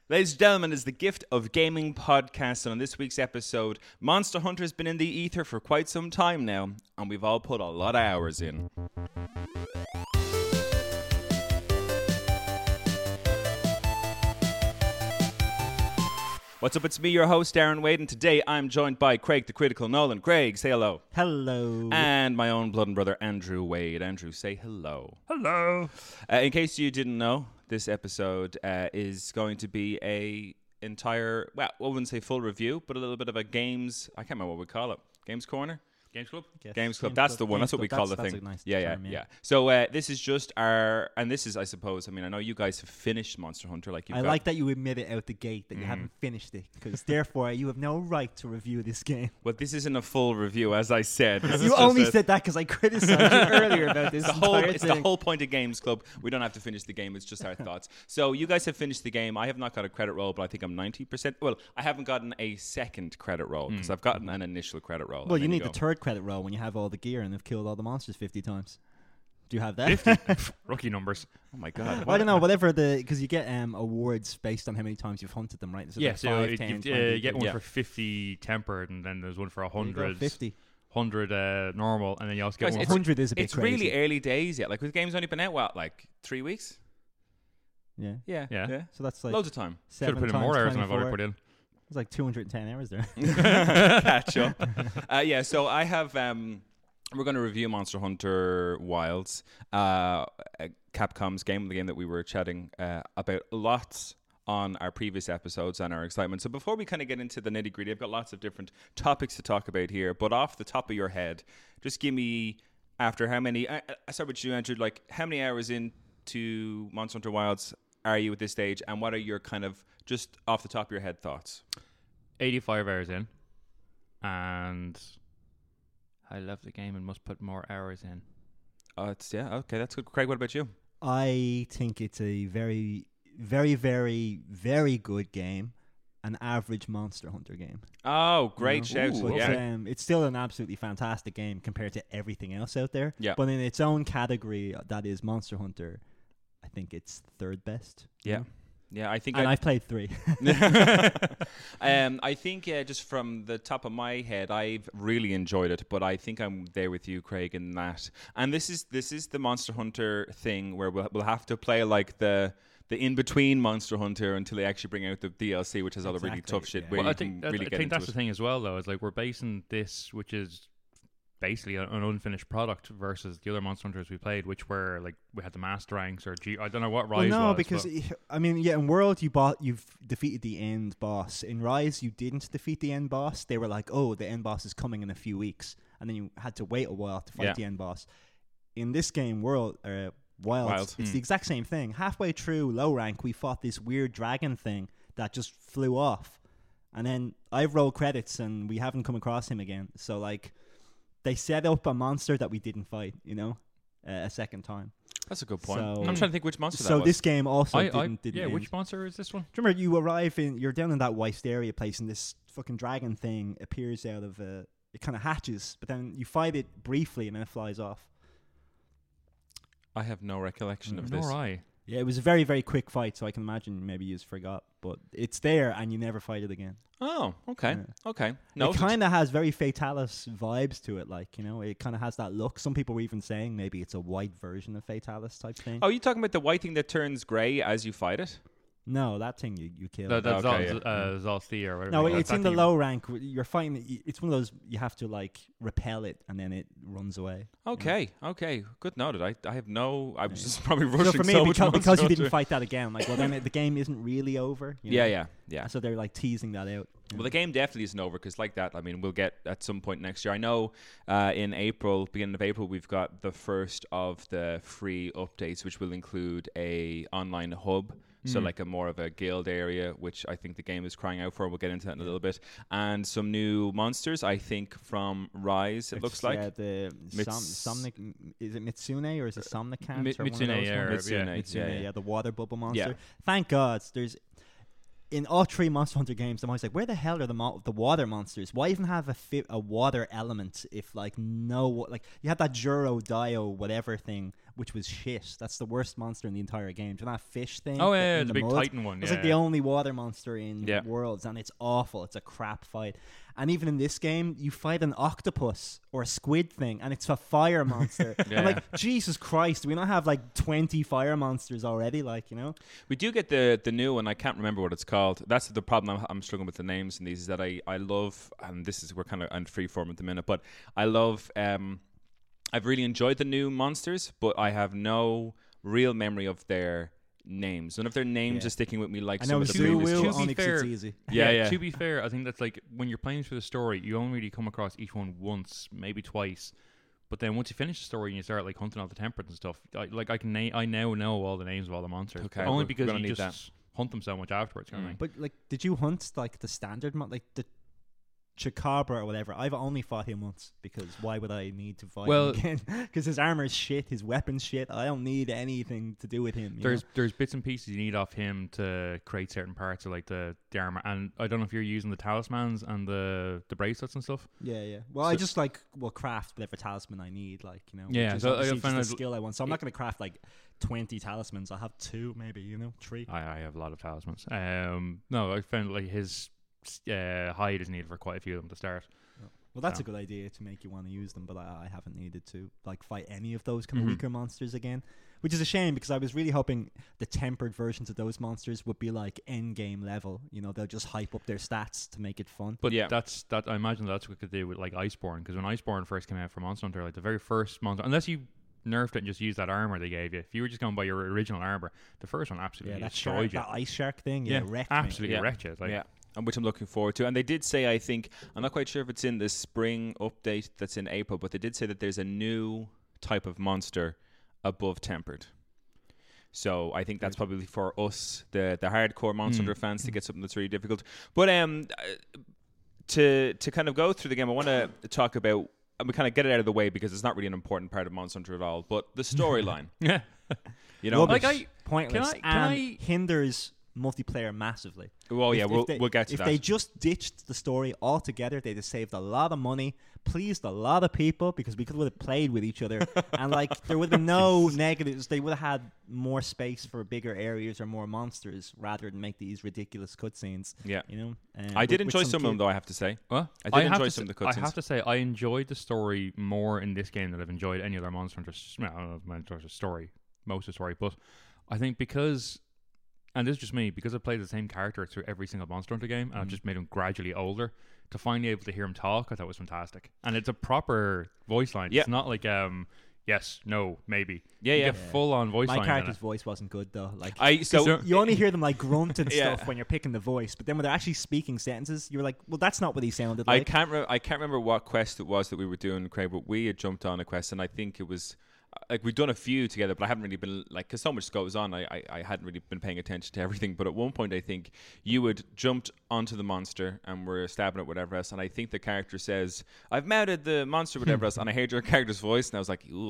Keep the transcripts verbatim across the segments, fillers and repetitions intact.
Ladies and gentlemen, is the Gift of Gaming podcast, and on this week's episode, Monster Hunter has been in the ether for quite some time now, and we've all put a lot of hours in. What's up, it's me, your host, Darren Wade, and today I'm joined by Craig the Critical Nolan. Craig, say hello. Hello. And my own blood and brother, Andrew Wade. Andrew, say hello. Hello. Uh, in case you didn't know, this episode uh, is going to be a entire, well, I wouldn't say full review, but a little bit of a games, I can't remember what we call it. Games Corner? Games Club? Games, Games Club, that's Club. the one. Games that's what we Club. call that's, the that's thing. A nice yeah, term, yeah, yeah, yeah. So uh, this is just our, and this is, I suppose, I mean, I know you guys have finished Monster Hunter. Like you've I got, like that you admit it out the gate that Mm. you haven't finished it, because therefore you have no right to review this game. Well, this isn't a full review, as I said. This is You just only a- said that because I criticized you earlier about this the whole, entire it's thing. the whole point of Games Club. We don't have to finish the game. It's just our thoughts. So you guys have finished the game. I have not got a credit roll, but I think I'm ninety percent. Well, I haven't gotten a second credit roll because Mm. I've gotten an initial credit roll. Well, and you then need go. the third credit roll when you have all the gear and have killed all the monsters fifty times. Do you have that? fifty Rookie numbers. Oh my god! Well, I don't know, whatever the, because you get um, awards based on how many times you've hunted them, right? So Yeah, like so five, it- ten, you, uh, twenty, you get one Yeah. for fifty tempered, and then there's one for one there you go, hundred, fifty. one hundred uh, normal, and then you also get Guys, one it's- for... one hundred is a bit It's crazy. really early days yet. Like the game's only been out what, like three weeks? Yeah. Yeah, Yeah. yeah. So that's like Loads of time. Should have seven put in times more hours than I've already twenty-four. put in. It's like two hundred ten hours there. Catch up. Uh, yeah, so I have. Um, we're going to review Monster Hunter Wilds, uh, uh, Capcom's game, the game that we were chatting uh, about lots on our previous episodes and our excitement. So before we kind of get into the nitty gritty, I've got lots of different topics to talk about here. But off the top of your head, just give me after how many. I, I start with you, Andrew. Like how many hours into Monster Hunter Wilds are you at this stage, and what are your kind of just off the top of your head thoughts? eighty-five hours in, and I love the game and must put more hours in. Oh, it's yeah. Okay, that's good. Craig, what about you? I think it's a very, very, very, very good game. An average Monster Hunter game. Oh, great You know? shout! But, yeah, um, it's still an absolutely fantastic game compared to everything else out there. Yeah. But in its own category, uh, that is Monster Hunter, I think it's third best. you yeah, know? yeah. I think And I, I've played three. um, I think uh, just from the top of my head, I've really enjoyed it. But I think I'm there with you, Craig, in that. And this is this is the Monster Hunter thing where we'll we'll have to play like the. The in-between Monster Hunter until they actually bring out the D L C, which has all the really Exactly, tough shit yeah. where Well, you I think, can really I get think into that's it. the thing as well, though. Is like we're basing this, which is basically an unfinished product, versus the other Monster Hunters we played, which were like we had the Master Ranks or G. I don't know what Rise well, no, was. because but- i- I mean, yeah, in World you bought, you've defeated the end boss. In Rise, you didn't defeat the end boss. They were like, "Oh, the end boss is coming in a few weeks," and then you had to wait a while to fight Yeah. the end boss. In this game, World, uh, Wilds, Wilds, it's hmm. the exact same thing. Halfway through low rank, we fought this weird dragon thing that just flew off, and then I've rolled credits, and we haven't come across him again. So like, they set up a monster that we didn't fight, you know, uh, a second time. That's a good point. So- I'm trying to think which monster So that was. this game also I, didn't, I, didn't yeah, end. which monster is this one? Do you remember you arrive in, you're down in that Wysteria place, and this fucking dragon thing appears out of uh, it kind of hatches, but then you fight it briefly and then it flies off. I have no recollection of Nor this. I. Yeah, it was a very, very quick fight, so I can imagine maybe you just forgot, but it's there and you never fight it again. Oh, okay, Yeah. okay. No, it kind of has very Fatalis vibes to it, like, you know, it kind of has that look. Some people were even saying maybe it's a white version of Fatalis type thing. Oh, you talking about the white thing that turns grey as you fight it? No, that thing you, you kill. No, that's Okay, Zal- yeah. uh, Zalthea or whatever. No, they call it. it's That in the thing- low rank. You're fighting. It's one of those you have to like repel it, and then it runs away. Okay, okay. Good noted. I, I have no. I was just probably rushing So for me, so much because, Monster because you Hunter. didn't fight that again, like, well, then it, the game isn't really over. you know? Yeah, yeah, yeah. So they're like teasing that out. Well, the game definitely isn't over because, like that, I mean, we'll get at some point next year. I know uh, in April, beginning of April, we've got the first of the free updates, which will include a online hub. So Mm. like a more of a guild area, which I think the game is crying out for. We'll get into that in a little bit. And some new monsters, I think, from Rise, it It's, looks like. yeah, the Mits- Som- Somnic. Is it Mitsune or is it Somnicant? Mi- or one of Mitsune, those yeah, ones? or- yeah. Mitsune, Mitsune, yeah, yeah, yeah. the water bubble monster. Yeah. Thank God, there's in all three Monster Hunter games. I'm always like, where the hell are the mo- the water monsters? Why even have a fi- a water element if like no like you had that Juro Dio whatever thing which was shit. That's the worst monster in the entire game. Do you know that fish thing? Oh that- yeah, in the the big mud? Titan one. It's yeah. like the only water monster in Yeah. Worlds, and it's awful. It's a crap fight. And even in this game, you fight an octopus or a squid thing, and it's a fire monster. Yeah. I'm like, Jesus Christ, do we not have like twenty fire monsters already? Like, you know? We do get the the new one. I can't remember what it's called. That's the problem. I'm, I'm struggling with the names in these. Is that I, I love, and this is we're kind of on free form at the minute, but I love. Um, I've really enjoyed the new monsters, but I have no real memory of their names. None of their names Yeah. are sticking with me like I some know of the Zu Zoo previous Will Will ones. to be only 'cause fair- it's easy. Yeah, yeah. To be fair, I think that's like when you're playing through the story, you only really come across each one once, maybe twice. But then once you finish the story and you start like hunting all the templates and stuff, I, like I can na- I now know all the names of all the monsters. Okay, only we're because gonna you need just hunt them so much afterwards. Kind of Mm. thing. But like, did you hunt like the standard mon- like the Chakabra or whatever? I've only fought him once because why would I need to fight Well- him again? Because his armor's shit, his weapon's shit. I don't need anything to do with him. you There's know? there's bits and pieces you need off him to create certain parts of like the, the armor, and I don't know if you're using the talismans and the the bracelets and stuff. Yeah, yeah. Well, I So- just like will craft whatever talisman I need, like, you know. Yeah, which is so I obviously find just a that- skill I want. So I'm not going to craft like twenty talismans. I'll have two, maybe, you know, three. I, I have a lot of talismans. Um, no, I found like his uh, hide is needed for quite a few of them to start. Well, that's So. a good idea to make you want to use them, but I, I haven't needed to like fight any of those kind of Mhm. weaker monsters again, which is a shame because I was really hoping the tempered versions of those monsters would be like end game level. You know, they'll just hype up their stats to make it fun. But Yeah. that's that. I imagine that's what we could do with like Iceborne, because when Iceborne first came out for Monster Hunter, like the very first monster, unless you nerfed it and just used that armor they gave you, if you were just going by your original armor, the first one absolutely Yeah, that destroyed shark, you. that ice shark thing, yeah, yeah, wrecked me. absolutely Yeah. wrecked you. Like, yeah, and which I'm looking forward to. And they did say, I think, I'm not quite sure if it's in the spring update that's in April, but they did say that there's a new type of monster above tempered. So I think that's probably for us, the the hardcore Monster Mm. Hunter fans, to get something that's really difficult. But um, uh, to to kind of go through the game, I want to talk about, and we kind of get it out of the way because it's not really an important part of Monster Hunter at all. But the storyline, yeah. you know, Rubbish, like I- pointless, can I- can and I- hinders multiplayer massively. well, yeah, If- we'll if they, we'll get to if that. they just ditched the story altogether, they'd have saved a lot of money, pleased a lot of people because we could have played with each other, and like there would have been no negatives. They would have had more space for bigger areas or more monsters rather than make these ridiculous cutscenes. yeah, You know, um, I did with- with enjoy some of them kid- though. I have to say. What? I did have enjoy to some say- of the I cutscenes. have to say, I enjoyed the story more in this game than I've enjoyed any other Monster Hunter. s- Well, I don't know if Monster Hunter story, most of the story, but I think because, and this is just me, because I've played the same character through every single Monster Hunter game, and I've Mm. just made him gradually older. To finally able to hear him talk, I thought was fantastic, and it's a proper voice line. Yeah. It's not like um, yes, no, maybe. Yeah, You yeah. get full on voice My line. in character's it. voice wasn't good though. Like I so So- you only hear them like grunt and Yeah. stuff when you're picking the voice, but then when they're actually speaking sentences, you're like, well, that's not what he sounded I like. can't re- I can't remember what quest it was that we were doing, Craig, but we had jumped on a quest, and I think it was like we've done a few together, but I haven't really been like because so much goes on. I, I I hadn't really been paying attention to everything. But at one point, I think you had jumped onto the monster and were stabbing it, whatever else. And I think the character says, "I've mounted the monster, whatever else." And I heard your character's voice, and I was like, "Ooh."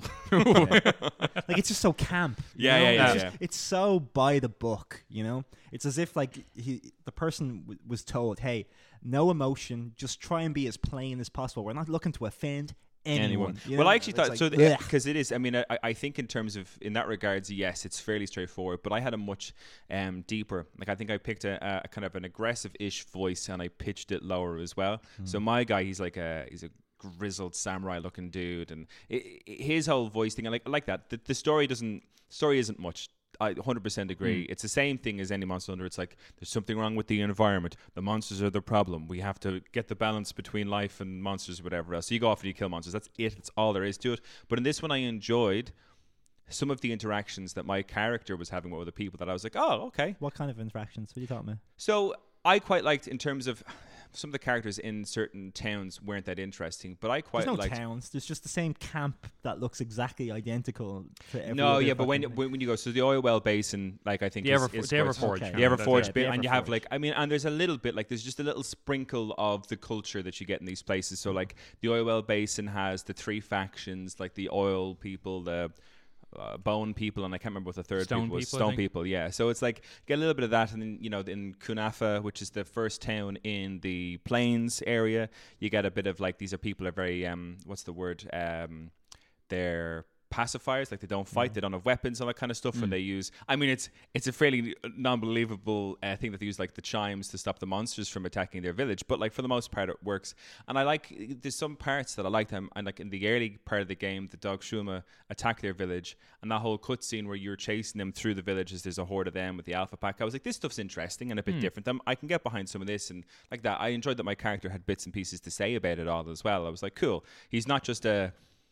Like it's just so camp. you Yeah, know? yeah, yeah, It's, yeah. just- it's so by the book, you know. It's as if like he, the person w- was told, "Hey, no emotion, just try and be as plain as possible. We're not looking to offend anyone." you Well, know? I actually It's thought like, so ugh. because it is. I mean, I, I think in terms of in that regards, yes, it's fairly straightforward. But I had a much um, deeper. Like I think I picked a, a kind of an aggressive-ish voice and I pitched it lower as well. So my guy, he's like a he's a grizzled samurai-looking dude, and i i his whole voice thing, I like I like that. The, the story doesn't story isn't much. I one hundred percent agree. It's the same thing as any Monster Hunter. It's like there's something wrong with the environment. The monsters are the problem. We have to get the balance between life and monsters, whatever else. So you go off and you kill monsters. That's it. That's all there is to it. But in this one, I enjoyed some of the interactions that my character was having with other people. That I was like, oh, okay. What kind of interactions? What are you talking about? So I quite liked in terms of some of the characters in certain towns weren't that interesting, but I quite There's no liked. towns. There's just the same camp that looks exactly identical to every No, other yeah, but when, fucking- when when you go, so the oil well basin, like I think The is, Everfor- is the quite- Everforge. Okay. kind the of, Everforge that's it. yeah, bit, the and you have Everforge. like, I mean, and there's a little bit like there's just a little sprinkle of the culture that you get in these places. So like the oil well basin has the three factions, like the oil people, the uh, bone people, and I can't remember what the third Stone people was. people, I Stone think. people, yeah. So it's like get a little bit of that, and then you know in Kunafa, which is the first town in the plains area, you get a bit of like these are people are very um what's the word um they're pacifiers, like they don't fight, Yeah. they don't have weapons, all that kind of stuff. Mm. And they use, I mean, it's it's a fairly non-believable uh, thing that they use, like the chimes to stop the monsters from attacking their village. But like for the most part, it works. And I like, there's some parts that I like them. And like in the early part of the game, the Dog Shuma attack their village, and that whole cutscene where you're chasing them through the village as there's a horde of them with the alpha pack. I was like, this stuff's interesting and a bit Mm. different. I'm, I can get behind some of this and like that. I enjoyed that my character had bits and pieces to say about it all as well. I was like, cool. He's not just a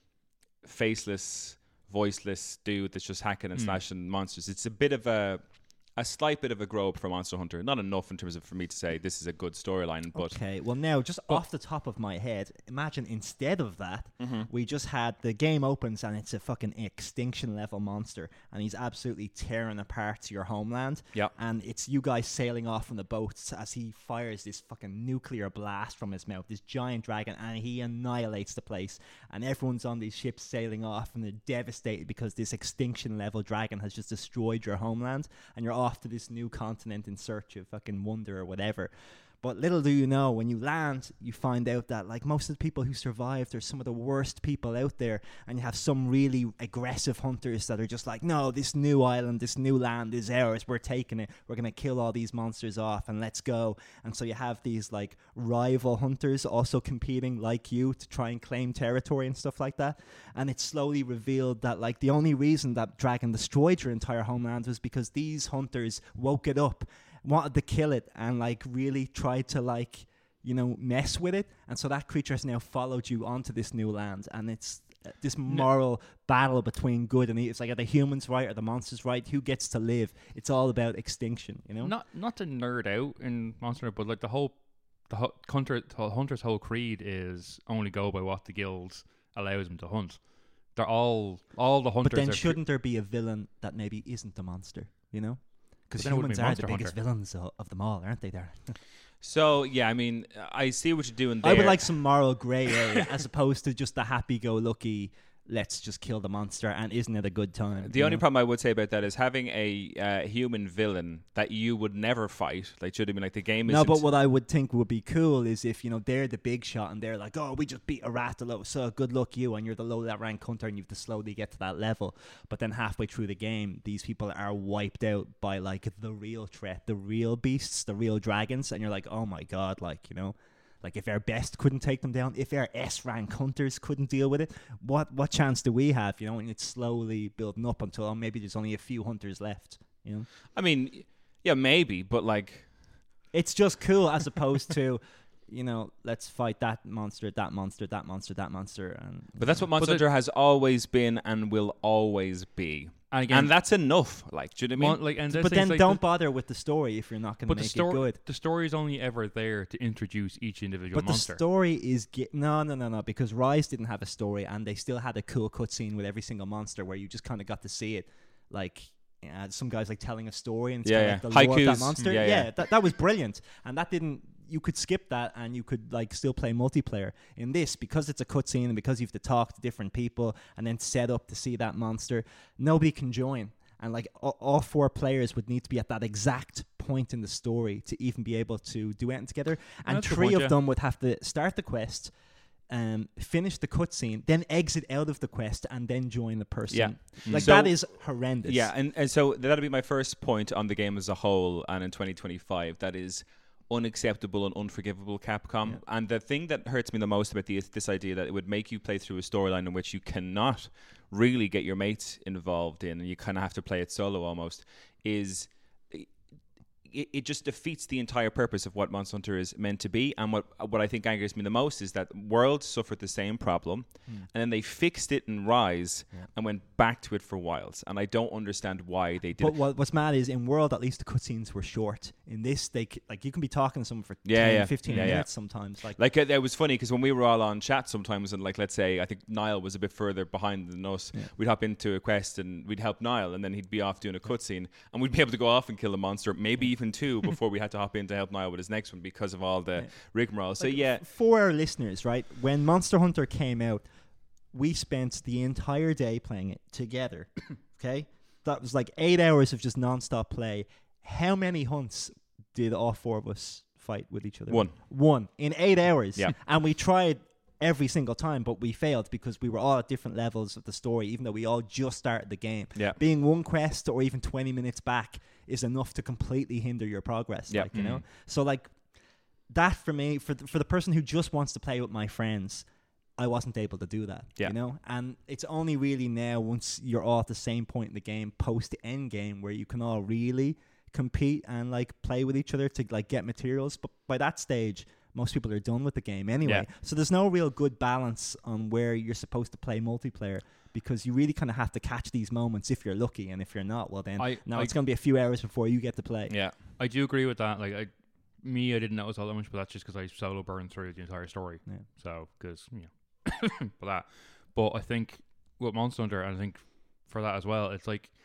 faceless, voiceless dude that's just hacking and Mm. slashing monsters. It's a bit of a a slight bit of a grow up for Monster Hunter. Not enough in terms of for me to say this is a good storyline, but Okay, well now, just But- off the top of my head, imagine instead of that, Mhm. we just had the game opens and it's a fucking extinction level monster, and he's absolutely tearing apart your homeland. Yeah. And it's you guys sailing off on the boats as he fires this fucking nuclear blast from his mouth, this giant dragon, and he annihilates the place. And everyone's on these ships sailing off, and they're devastated because this extinction level dragon has just destroyed your homeland, and you're off to this new continent in search of fucking wonder or whatever. But little do you know, when you land, you find out that like most of the people who survived are some of the worst people out there, and you have some really aggressive hunters that are just like, no, this new island, this new land is ours, we're taking it, we're going to kill all these monsters off and let's go. And so you have these like rival hunters also competing like you to try and claim territory and stuff like that. And it's slowly revealed that like the only reason that dragon destroyed your entire homeland was because these hunters woke it up, wanted to kill it, and like really tried to like, you know, mess with it. And so that creature has now followed you onto this new land, and it's uh, this moral battle between good and evil. It's like, are the humans right, are the monsters right, who gets to live? It's all about extinction, you know. Not not to nerd out in Monster Hunter, but like the whole the hu- hunter the hunter's whole creed is only go by what the guild allows them to hunt. They're all all the hunters. But then are shouldn't there be a villain that maybe isn't the monster, you know? Because But then it wouldn't humans be are Monster the biggest Hunter. villains of, of them all, aren't they? There. so yeah, I mean, I see what you're doing there. I would like some moral grey area as opposed to just the happy-go-lucky, let's just kill the monster, and isn't it a good time? The you only know? problem I would say about that is having a uh, human villain that you would never fight. Like, should have been like the game is No, but what I would think would be cool is if, you know, they're the big shot and they're like, oh, we just beat a Rathalos, so good luck you, and you're the low rank hunter and you have to slowly get to that level. But then halfway through the game, these people are wiped out by like the real threat, the real beasts, the real dragons, and you're like, oh my god, like, you know, like if our best couldn't take them down, if our S rank hunters couldn't deal with it, what what chance do we have? You know, and it's slowly building up until oh, maybe there's only a few hunters left. You know, I mean, yeah, maybe, but like, it's just cool as opposed to, you know, let's fight that monster, that monster, that monster, that monster, and but that's what Monster But the- Hunter has always been and will always be, and again, and that's enough. Like, do you know what I mean? mon- like, and this But thing's then like don't the, bother with the story if you're not going to but make the story it good. the story is only ever there to introduce each individual But monster. the story is ge- no, no, no, no. Because Rise didn't have a story, and they still had a cool cutscene with every single monster where you just kind of got to see it, like uh, some guys like telling a story, and it's Yeah, kinda yeah. like the lore of that Haikus. monster. Yeah, yeah. that that was brilliant, and that didn't. You could skip that, and you could like still play multiplayer. In this, because it's a cutscene, and because you have to talk to different people, and then set up to see that monster, nobody can join. And like all, all four players would need to be at that exact point in the story to even be able to do anything together. And That's a good three point, of yeah. them would have to start the quest, um, finish the cutscene, then exit out of the quest, and then join the person. Yeah. Like So- that is horrendous. Yeah, and, and so that'll be my first point on the game as a whole, and in twenty twenty-five, that is unacceptable and unforgivable, Capcom. Yeah. And the thing that hurts me the most about the, this idea that it would make you play through a storyline in which you cannot really get your mates involved in, and you kind of have to play it solo almost, is it, it just defeats the entire purpose of what Monster Hunter is meant to be. And what what I think angers me the most is that World suffered the same problem, Mm. and then they fixed it in Rise Yeah. and went back to it for Wilds. And I don't understand why they did But it. what, what's mad is in World, at least the cutscenes were short. In this, they c- like you can be talking to someone for Yeah, ten, yeah. fifteen Yeah, yeah. minutes sometimes. Like, Like it, it was funny because when we were all on chat sometimes, and like let's say I think Niall was a bit further behind than us, Yeah. we'd hop into a quest and we'd help Niall, and then he'd be off doing a cutscene, and we'd be able to go off and kill a monster, maybe even two, before we had to hop in to help Niall with his next one because of all the Yeah. rigmarole. So like, yeah, f- for our listeners, right? When Monster Hunter came out, we spent the entire day playing it together. Okay, that was like eight hours of just non-stop play. How many hunts did all four of us fight with each other? one. One in eight hours. Yeah. And we tried every single time, but we failed because we were all at different levels of the story, even though we all just started the game. Yeah. Being one quest or even twenty minutes back is enough to completely hinder your progress. Yeah. Like, you know? Mhm. So like that for me, for the, for the person who just wants to play with my friends, I wasn't able to do that. Yeah. You know? And it's only really now, once you're all at the same point in the game, post end game, where you can all really compete and like play with each other to like get materials. But by that stage, most people are done with the game anyway. Yeah. So there's no real good balance on where you're supposed to play multiplayer, because you really kind of have to catch these moments if you're lucky, and if you're not, well then I- now I- it's going to be a few hours before you get to play. Yeah. I do agree with that. Like, I, me, I didn't notice all that much, but that's just because I solo burned through the entire story. Yeah. So, because, you know, for that. But I think with Monster Hunter, and I think for that as well, it's like,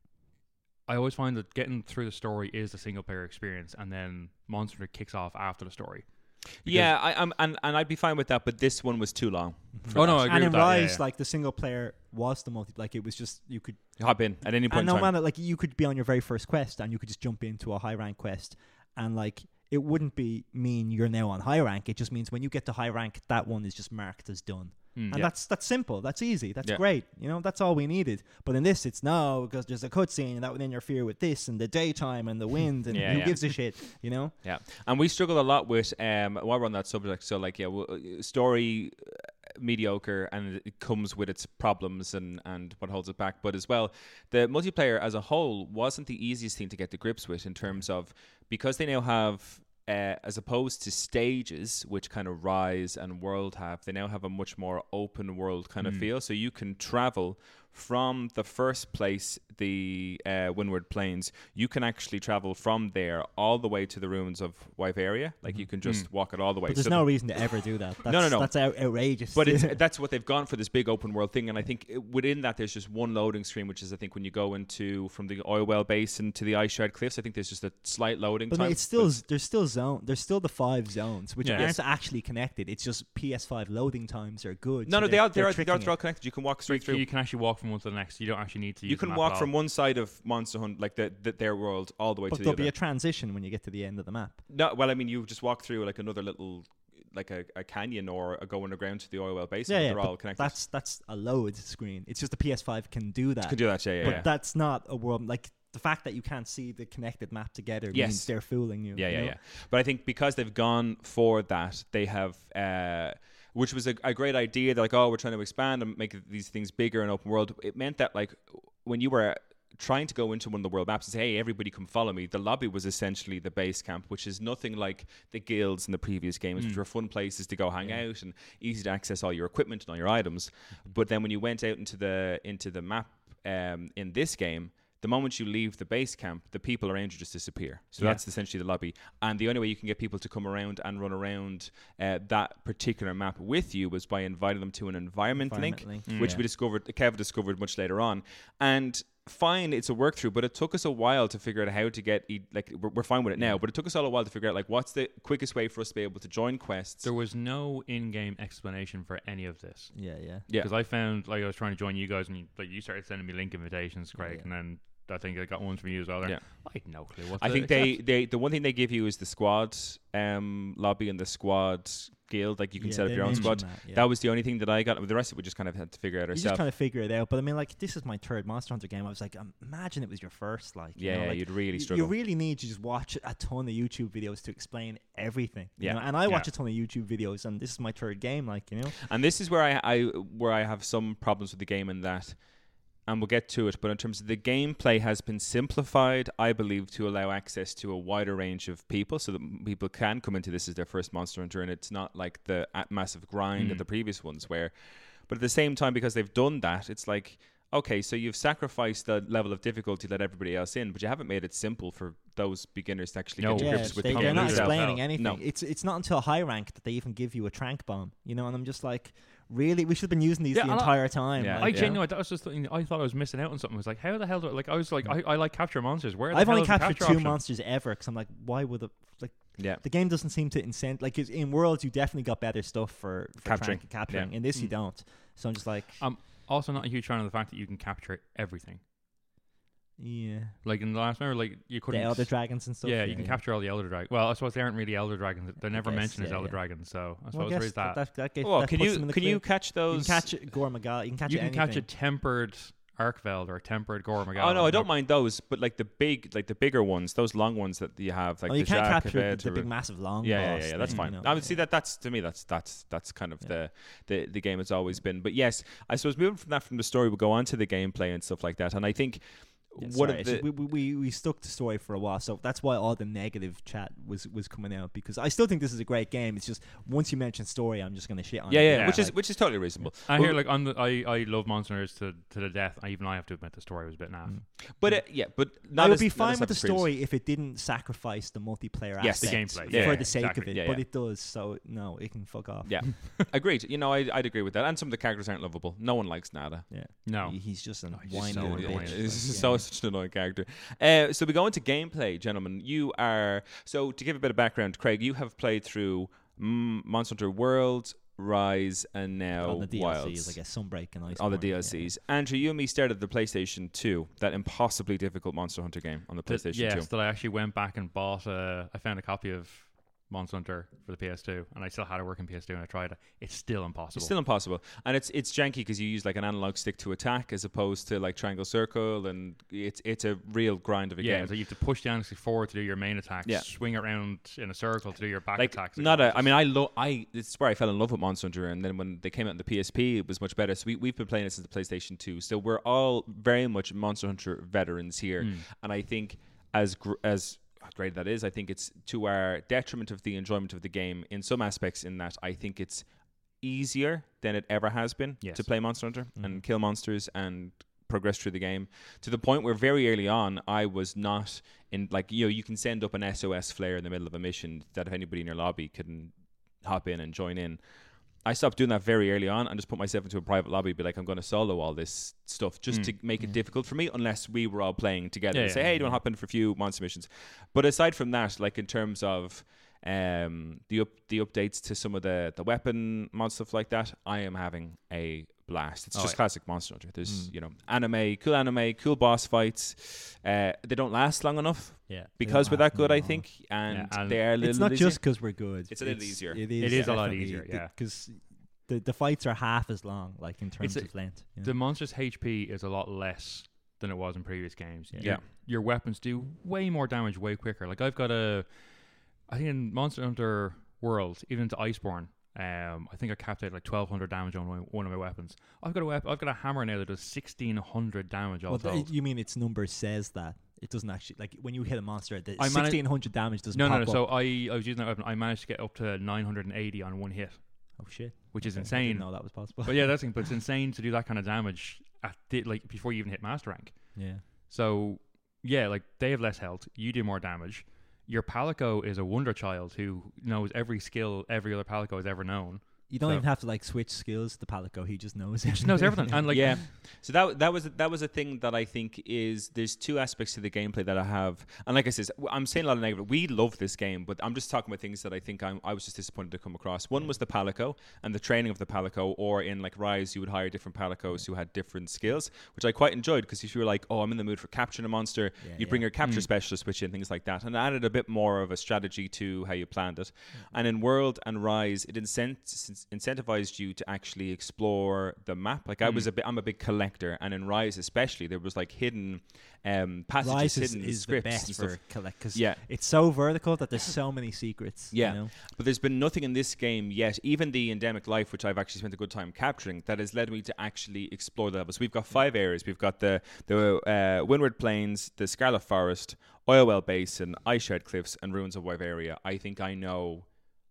I always find that getting through the story is the single player experience, and then Monster Hunter kicks off after the story. Yeah, I, I'm, and, and I'd be fine with that, but this one was too long. for Oh, no, that. I agree And in with that. yeah, Rise, yeah. like the single player was the multi, like it was just, you could, Hop in at any point and in no time. matter, like you could be on your very first quest and you could just jump into a high rank quest, and like it wouldn't be mean you're now on high rank. It just means when you get to high rank, that one is just marked as done. Mm. And Yeah. that's that's simple. That's easy. That's Yeah. great. You know, that's all we needed. But in this, it's no, because there's a cutscene that would interfere with this and the daytime and the wind, and Yeah, who yeah. gives a shit? You know. Yeah, and we struggle a lot with um while we're on that subject. So like, yeah, well, story uh, mediocre, and it comes with its problems and and what holds it back. But as well, the multiplayer as a whole wasn't the easiest thing to get to grips with, in terms of, because they now have. Uh, as opposed to stages, which kind of Rise and World have, they now have a much more open world kind of Mm. feel. So you can travel from the first place, the uh, Windward Plains. You can actually travel from there all the way to the ruins of Wyveria. Like you can just Mm. walk it all the way. But there's So no the- reason to ever do that. That's, no, no. That's out- outrageous. but it's, that's what they've gone for, this big open world thing. And I think it, within that, there's just one loading screen, which is, I think, when you go into from the oil well basin to the ice shard cliffs, I think there's just a slight loading But no, time. it's still there's still zone there's still the five zones which Yeah. aren't Yes. actually connected. It's just P S five loading times are good. no, so no, they they're- are they're, they're they're, tricking they're all it. connected. You can walk straight So through. you can actually walk from one to the next. You don't actually need to. You use the can map walk at from all. one side of Monster Hunt, like the, the their world, all the way But to the there'll other. be a transition when you get to the end of the map. No, well, I mean, you just walk through like another little, like a, a canyon, or a go underground to the oil well basin. Yeah, but yeah, they're but all connected. That's that's a load screen. It's just the P S five can do that. You can do that, yeah, yeah, but yeah. that's not a world like the fact that you can't see the connected map together Yes. means they're fooling you. Yeah, you yeah, know? yeah. But I think because they've gone for that, they have, uh, which was a, a great idea. They're like, oh, we're trying to expand and make these things bigger and open world. It meant that, like, when you were trying to go into one of the world maps and say, hey, everybody come follow me, the lobby was essentially the base camp, which is nothing like the guilds in the previous games, which Mm. were fun places to go hang Yeah. out and easy to access all your equipment and all your items. But then when you went out into the into the map um, in this game, the moment you leave the base camp, the people around you just disappear. So Yeah. that's essentially the lobby. And the only way you can get people to come around and run around uh, that particular map with you was by inviting them to an environment, Environment link, link. which Yeah. we discovered, Kev discovered much later on. And fine, it's a work through, but it took us a while to figure out how to get, e- like, we're, we're fine with it now, but it took us all a while to figure out, like, what's the quickest way for us to be able to join quests. There was no in-game explanation for any of this. Yeah, yeah. Yeah. Because I found, like, I was trying to join you guys, and you, like, you started sending me link invitations, Craig, Yeah. and then I think I got ones from you as well. There. Yeah. I had no clue what I to think they, accept. they the one thing they give you is the squad um, lobby and the squad guild. Like, you can Yeah, set up they your own mentioned squad. That, yeah. That was the only thing that I got. The rest of it we just kind of had to figure out you just ourselves. kind of figure it out. But I mean, like, this is my third Monster Hunter game. I was like, um, imagine it was your first. Like, you Yeah, know, yeah, like, you'd really you- struggle. You really need to just watch a ton of YouTube videos to explain everything. you Yeah. know? And I watch Yeah. a ton of YouTube videos, and this is my third game. Like, you know, And this is where I, I where I have some problems with the game, in that, and we'll get to it, but in terms of the gameplay has been simplified, I believe, to allow access to a wider range of people, so that m- people can come into this as their first Monster Hunter, and it's not like the uh, massive grind Mm. of the previous ones. Where, but at the same time, because they've done that, it's like, okay, so you've sacrificed the level of difficulty to let everybody else in, but you haven't made it simple for those beginners to actually No. get to yeah, grips with they, the they're game not themselves. explaining No. anything. No. It's it's not until high rank that they even give you a trank bomb. You know, and I'm just like, really, we should have been using these Yeah, the and I- entire time. Yeah. I like, you know? genuinely, that was just thinking, I thought I was missing out on something. I was like, how the hell do I, like, I was like, I, I like capture monsters. Where the I've hell only is the captured capture two option? monsters ever because I'm like, why would the like Yeah. the game doesn't seem to incent like 'cause in Worlds you definitely got better stuff for, for Capturing. trank- capturing. Yeah. In this you Mm. don't. So I'm just like, Um, Also, not a huge fan of the fact that you can capture everything. Yeah. Like in the last, remember, like you The couldn't. Elder Dragons and stuff. yeah, you can capture all the Elder Dragons. Well, I suppose they aren't really Elder Dragons. They're never guess, mentioned as yeah, Elder yeah. Dragons, so I Well, suppose I there guess is that. that, that, that, Well, that can puts you them in the can you clear. catch You those? can catch Gormagal. You can catch You can anything. catch a tempered Arkveld or a tempered Gormagal. Oh no, I don't mind those, but like the big, like the bigger ones, those long ones that you have, like oh, the you can't Jacques capture the, Eved the or- big, massive long Yeah, yeah, boss yeah, yeah. That's thing, fine. you know, I would yeah. see that. That's to me. That's that's that's kind of Yeah. the, the the game has always been. But yes, I suppose moving from that from the story, we'll go on to the gameplay and stuff like that. And I think Yeah, one sorry, of it's just the we, we we stuck to story for a while, so that's why all the negative chat was was coming out, because I still think this is a great game. It's just once you mention story, I'm just gonna shit on yeah, it. yeah, Yeah, which is Like, which is totally reasonable. I Well, hear like on the I, I love Monster Hunters to to the death. I, even I have to admit the story was a bit naff. Mm. But uh, yeah, but I not would as, be not fine as with the naff as previous. story if it didn't sacrifice the multiplayer Yes. The aspect gameplay, yeah, for yeah, the sake exactly. of it, Yeah, but yeah. it does. So no, it can fuck off. Yeah, agreed. You know, I, I'd agree with that. And some of the characters aren't lovable. No one likes Nada. yeah. No, He- he's just a No, he's whiny so old annoying. bitch. He's like, so yeah. such an annoying character. Uh, so we go into gameplay, gentlemen. You are so to give a bit of background, Craig. You have played through mm, Monster Hunter World, Rise, and now all the D L Wilds. Cs, I guess, Sunbreak and Iceborne. all the yeah. D L Cs. Andrew, you and me started the PlayStation two, that impossibly difficult Monster Hunter game on the That- PlayStation yes, two. that I actually went back and bought. Uh, I found a copy of Monster Hunter for the P S two, and I still had it working P S two, and I tried it. It's still impossible. It's still impossible, and it's it's janky because you use like an analog stick to attack as opposed to like triangle circle, and it's it's a real grind of a yeah, game. so you have to push the analog stick forward to do your main attacks, Yeah. swing around in a circle to do your back Like attacks. not a, It's I mean, I love. I this is where I fell in love with Monster Hunter, and then when they came out on the P S P, it was much better. So we we've been playing it since the PlayStation two. So we're all very much Monster Hunter veterans here, Mm. and I think as gr- as great that is, I think it's to our detriment of the enjoyment of the game in some aspects. In that, I think it's easier than it ever has been Yes. to play Monster Hunter Mhm. and kill monsters and progress through the game to the point where very early on I was not in, like, you know, you can send up an S O S flare in the middle of a mission that if anybody in your lobby can hop in and join in. I stopped doing that very early on and just put myself into a private lobby, be like, I'm going to solo all this stuff just Mm. to make it Yeah. difficult for me, unless we were all playing together. Yeah, and say, yeah, hey, do you yeah. want to hop in for a few monster missions? But aside from that, like in terms of um, the up, the updates to some of the, the weapon mod stuff like that, I am having a blast. It's Oh, just yeah. classic Monster Hunter. There's, Mm. you know, anime, cool anime, cool boss fights. Uh, they don't last long enough Yeah. because They we're don't that good, have I to think, and, Yeah, and they are a little It's not easier. just because we're good. It's a little easier. It is, It is a lot definitely, easier, yeah. Because the, the fights are half as long, like in terms It's a- of length. you know. The monster's H P is a lot less than it was in previous games. Yeah. Your, Yeah. your weapons do way more damage way quicker. Like I've got a, I think in Monster Hunter World, even into Iceborne, um, I think I capped out like twelve hundred damage on my, one of my weapons. I've got a wep- I've got a hammer now that does sixteen hundred damage all Well, told. th- you mean its number says that? It doesn't actually, like when you hit a monster, the I managed- sixteen hundred damage doesn't no, no, pop no. So up. I, I was using that weapon. I managed to get up to nine hundred eighty on one hit, Oh shit! which is Okay, I insane. didn't know that was possible. But yeah, that's the thing. But it's insane to do that kind of damage at the, like before you even hit master rank. yeah. So yeah, like they have less health. You do more damage. Your Palico is a wonder child who knows every skill every other Palico has ever known. You don't So- even have to like switch skills to Palico. He just knows. He just knows everything. And like, yeah, so that that was that was a thing that I think is there's two aspects to the gameplay that I have, and like I said, I'm saying a lot of negative. We love this game, but I'm just talking about things that I think I'm, I was just disappointed to come across. One was the Palico and the training of the Palico, or in like Rise, you would hire different Palicos who had different skills, which I quite enjoyed because if you were like, oh, I'm in the mood for capturing a monster, Yeah, you bring yeah. your capture Mm. specialist with you and things like that, and it added a bit more of a strategy to how you planned it. And in World and Rise, it incent- incentivized you to actually explore the map. Like I was Mm. a bit, I'm a big collector, and in Rise especially, there was like hidden um, passages, Rise is, hidden is the scripts best and stuff. for collect because Yeah, it's so vertical that there's so many secrets. Yeah. You know? but there's been nothing in this game yet, even the Endemic Life, which I've actually spent a good time capturing, that has led me to actually explore the levels. We've got five areas. We've got the the uh, Windward Plains, the Scarlet Forest, Oilwell Basin, Iceshard Cliffs, and Ruins of Wyveria. I think I know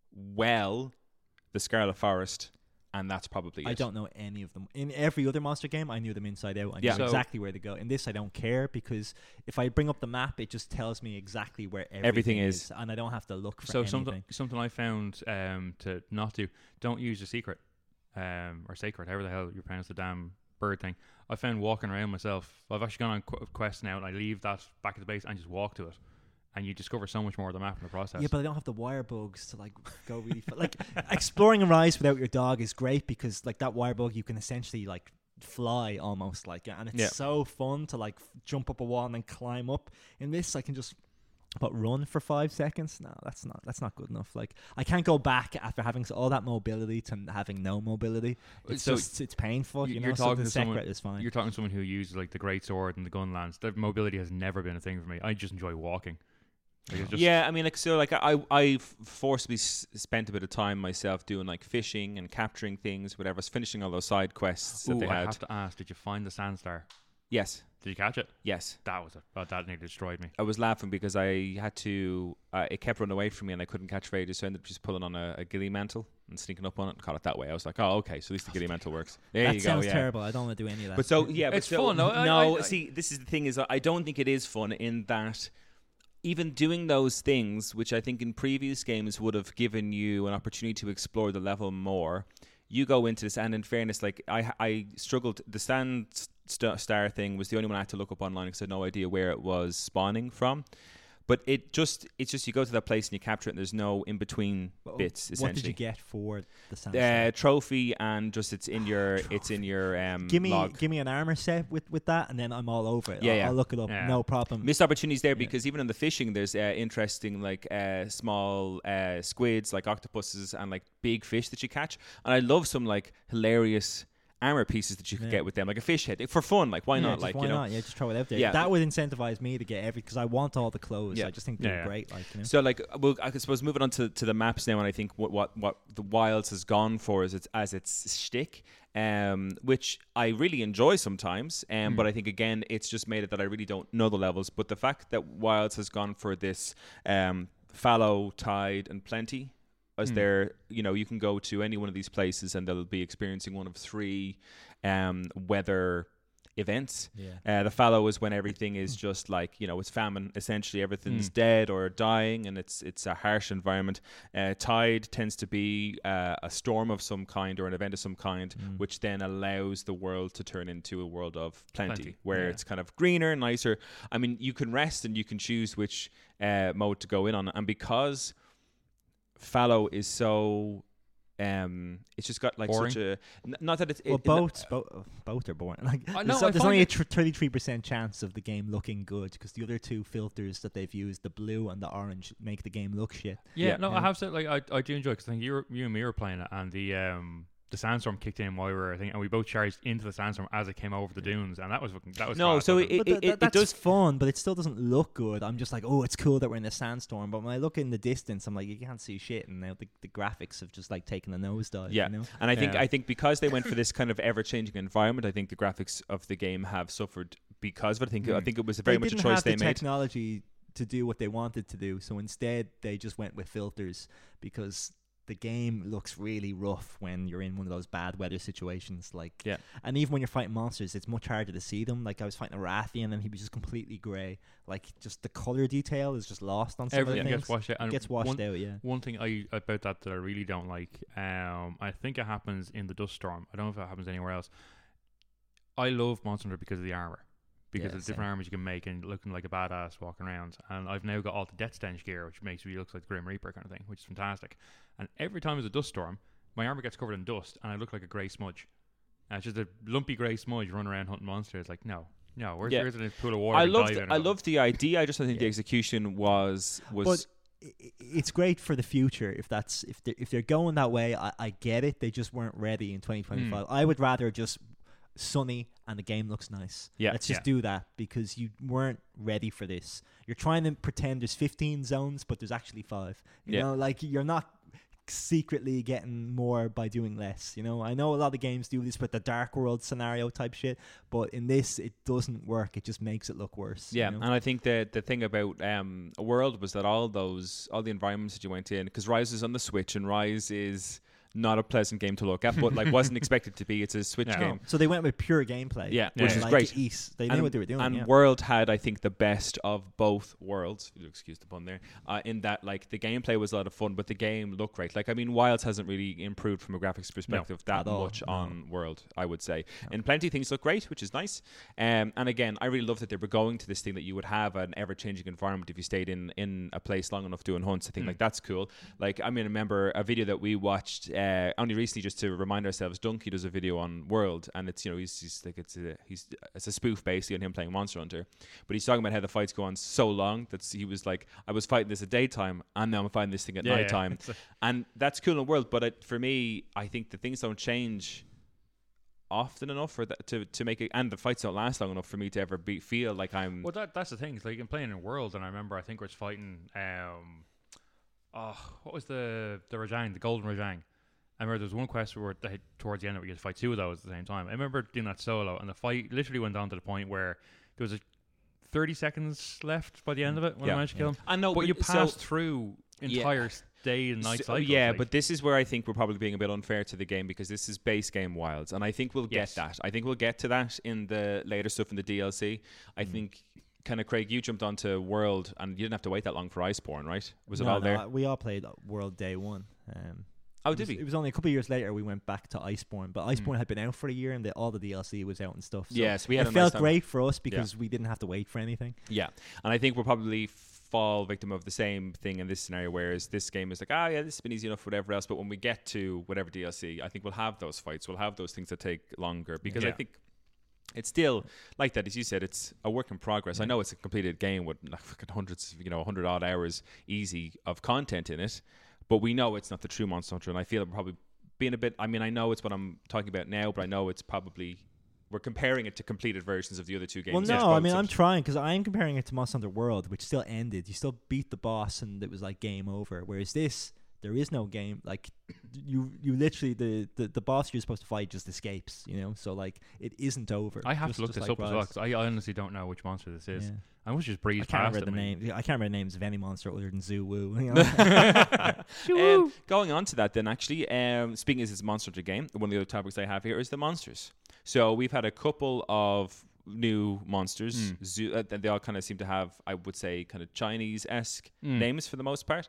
well the Scarlet Forest, and that's probably I it. don't know any of them. In every other monster game, I knew them inside out. I knew Yeah. So- exactly where to go. In this, I don't care because if I bring up the map, it just tells me exactly where everything, Everything is. and I don't have to look for so anything. something something I found um, to not do. Don't use the secret um, or sacred, however the hell you pronounce the damn bird thing. I found walking around myself. I've actually gone on qu- quests now, and I leave that back at the base and just walk to it, and you discover so much more of the map in the process. Yeah, but I don't have the wire bugs to like go really fa- like exploring a rise without your dog is great because like that wire bug you can essentially like fly almost like it, and it's Yeah. so fun to like f- jump up a wall and then climb up. In this, I can just but run for five seconds. No, that's not that's not good enough. Like I can't go back after having all that mobility to having no mobility. It's So just it's painful. You you're know, so talking the to someone- secret is fine. You're talking to someone who uses like the great sword and the gun lance. Their mobility has never been a thing for me. I just enjoy walking. Like, it's just, yeah, I mean, like so, like I I forcibly s- spent a bit of time myself doing like fishing and capturing things, whatever. I was finishing all those side quests that Ooh, they I had. have to ask, did you find the sand star? Yes, Did you catch it? yes. That was a oh, that nearly destroyed me. I was laughing because I had to. Uh, it kept running away from me, and I couldn't catch for ages. So I ended up just pulling on a, a ghillie mantle and sneaking up on it and caught it that way. I was like, oh, okay, so at least the ghillie mantle works. There that you go. sounds Yeah. terrible. I don't want to do any of that. But so yeah, but It's so, fun, though. I- No, I- I- see, this is the thing: is I don't think it is fun in that even doing those things, which I think in previous games would have given you an opportunity to explore the level more. You go into this, and in fairness, like I, I struggled. The sand st- star thing was the only one I had to look up online because I had no idea where it was spawning from. But it just, it's just you go to that place and you capture it, and there's no in between Well, bits. what Essentially, did you get for the sand? Uh, trophy, and just it's in your, it's in your um. give me log. give me an armor set with, with that, and then I'm all over it. Yeah, I'll, yeah. I'll look it up. Yeah. No problem. Missed opportunities there Yeah. because even in the fishing, there's uh, interesting like uh, small uh, squids, like octopuses, and like big fish that you catch. And I love some like hilarious armor pieces that you could Yeah. get with them, like a fish head for fun. Like why Yeah, not? just Like why you know. not? Yeah, just throw it out there. Yeah. That would incentivize me to get every because I want all the clothes. Yeah. I just think they're Yeah, yeah. great. Like you know. So like, well, I suppose moving on to, to the maps now, and I think what what, what the Wilds has gone for is its as its shtick, um, which I really enjoy sometimes, um, Mm. but I think again it's just made it that I really don't know the levels. But the fact that Wilds has gone for this um, fallow, tide, and plenty. As Mm. there, you know, you can go to any one of these places and they'll be experiencing one of three um, weather events. Yeah. Uh, the fallow is when everything is just like, you know, it's famine. Essentially, everything's Mm. dead or dying, and it's it's a harsh environment. Uh, tide tends to be uh, a storm of some kind or an event of some kind, Mm. which then allows the world to turn into a world of plenty, Plenty, where yeah. it's kind of greener, nicer. I mean, you can rest and you can choose which uh, mode to go in on, and because fallow is so. Um, it's just got like Boring? such a n- not that it's Well, it, both, both, both are boring. Like, I there's, know, so- I there's find only a it- thirty-three percent chance of the game looking good because the other two filters that they've used, the blue and the orange, make the game look shit. Yeah, Yeah. no, Yeah. I have said like I, I do enjoy because I think you were, you and me were playing it, and the um the sandstorm kicked in while we were I think, and we both charged into the sandstorm as it came over the dunes, and that was fucking, that was No, class so looking. it- But th- th- it that's does- fun, but it still doesn't look good. I'm just like, oh, it's cool that we're in a sandstorm. But when I look in the distance, I'm like, you can't see shit. And now the, the graphics have just like taken a nosedive. Yeah. You know? And I think Yeah. I think because they went for this kind of ever changing environment, I think the graphics of the game have suffered because of it. I think I Mm. think it was very they much a didn't choice have they the made. technology to do what they wanted to do. So instead, they just went with filters because the game looks really rough when you're in one of those bad weather situations. Like, Yeah. and even when you're fighting monsters, it's much harder to see them. Like I was fighting a Rathian, and he was just completely grey. Like just the color detail is just lost on some Everything of the gets things. washed out. It And gets washed one, out. Yeah. One thing I about that that I really don't like, um, I think it happens in the Dust Storm. I don't know if it happens anywhere else. I love Monster Hunter because of the armor, because Yeah, of the different armors you can make and looking like a badass walking around. And I've now got all the Death Stench gear, which makes me look like the Grim Reaper kind of thing, which is fantastic. And every time there's a dust storm, my armor gets covered in dust, and I look like a grey smudge. And it's just a lumpy grey smudge running around hunting monsters. Like no, no, where's Yeah. where's a pool of water? I can love dive the, in I and love the idea. I just don't think the Yeah. execution was was But i- i- it's great for the future if that's if they if they're going that way. I, I get it. They just weren't ready in twenty twenty-five. I would rather just sunny and the game looks nice. Yeah. Let's just Yeah. do that because you weren't ready for this. You're trying to pretend there's fifteen zones, but there's actually five. You Yeah. know, like you're not secretly getting more by doing less. You know, I know a lot of games do this with the Dark World scenario type shit, but in this it doesn't work. It just makes it look worse. Yeah, you know? and I think that the thing about um, a World was that all those, all the environments that you went in, because Rise is on the Switch, and Rise is not a pleasant game to look at, but like wasn't expected to be. It's a Switch Yeah. game. So they went with pure gameplay. Yeah, Yeah, which yeah. is like great. East. They knew and, what they were doing. and yeah. World had, I think, the best of both worlds. Excuse the pun there. Uh, in that, like, the gameplay was a lot of fun, but the game looked great. Like, I mean, Wilds hasn't really improved from a graphics perspective that at all. much No. on World, I would say. No. And plenty of things look great, which is nice. Um, and again, I really love that they were going to this thing that you would have an ever-changing environment if you stayed in in a place long enough doing hunts. I think Mm. like that's cool. Like, I mean, I remember a video that we watched uh, only recently, just to remind ourselves, Donkey does a video on World, and it's you know he's, he's like it's a he's it's a spoof basically on him playing Monster Hunter, but he's talking about how the fights go on so long that he was like, I was fighting this at daytime, and now I'm fighting this thing at Yeah, yeah. nighttime, It's a- and that's cool in World. But it, for me, I think the things don't change often enough for that to to make it, and the fights don't last long enough for me to ever be feel like I'm. Well, that that's the thing. It's like I'm playing in World, and I remember I think I was fighting. Um, oh, what was the the Rajang, the Golden Rajang? I remember there was one quest where they, towards the end where you had to fight two of those at the same time. I remember doing that solo, and the fight literally went on to the point where there was a thirty seconds left by the end of it when Yeah. I managed to kill him. I know, But you so- passed through Yeah. entire s- day and night So- cycles. yeah, like. but this is where I think we're probably being a bit unfair to the game, because this is base game Wilds, and I think we'll Yes. get that. I think we'll get to that in the later stuff in the D L C. I Mm. think kind of Craig, you jumped onto World, and you didn't have to wait that long for Iceborne, right? Was it No, all no, there? I- we all played World Day One. Um, oh, it did was, we? It was only a couple of years later we went back to Iceborne, but Iceborne had been out for a year and the, all the D L C was out and stuff. So Yes, we had it a nice felt time. great for us because we didn't have to wait for anything. Yeah, and I think we'll probably fall victim of the same thing in this scenario, whereas this game is like, ah, yeah, this has been easy enough, whatever else. But when we get to whatever D L C, I think we'll have those fights. We'll have those things that take longer, because I Yeah. think it's still like that, as you said. It's a work in progress. I know it's a completed game with like fucking hundreds, you know, hundred odd hours easy of content in it, but we know it's not the true Monster Hunter, and I feel it probably being a bit. I mean, I know it's what I'm talking about now, but I know it's probably. We're comparing it to completed versions of the other two games. Well, Yes, no, I both mean, I'm subs- trying because I am comparing it to Monster Hunter World, which still ended. You still beat the boss and it was like game over. Whereas this, there is no game. Like, you you literally, the, the, the boss you're supposed to fight just escapes, you know? So, like, it isn't over. I have just, to look just this like up as well, Rise. 'cause I honestly don't know which monster this is. Yeah. I was just I breeze can't past remember it. the I mean. name. I can't remember the names of any monster other than Zoo Woo. You know? Um, going on to that, then, actually, um, speaking as it's a Monster Hunter game, one of the other topics I have here is the monsters. So we've had a couple of new monsters. Mm. Zoo, uh, they all kind of seem to have, I would say, kind of Chinese-esque Mm. names for the most part.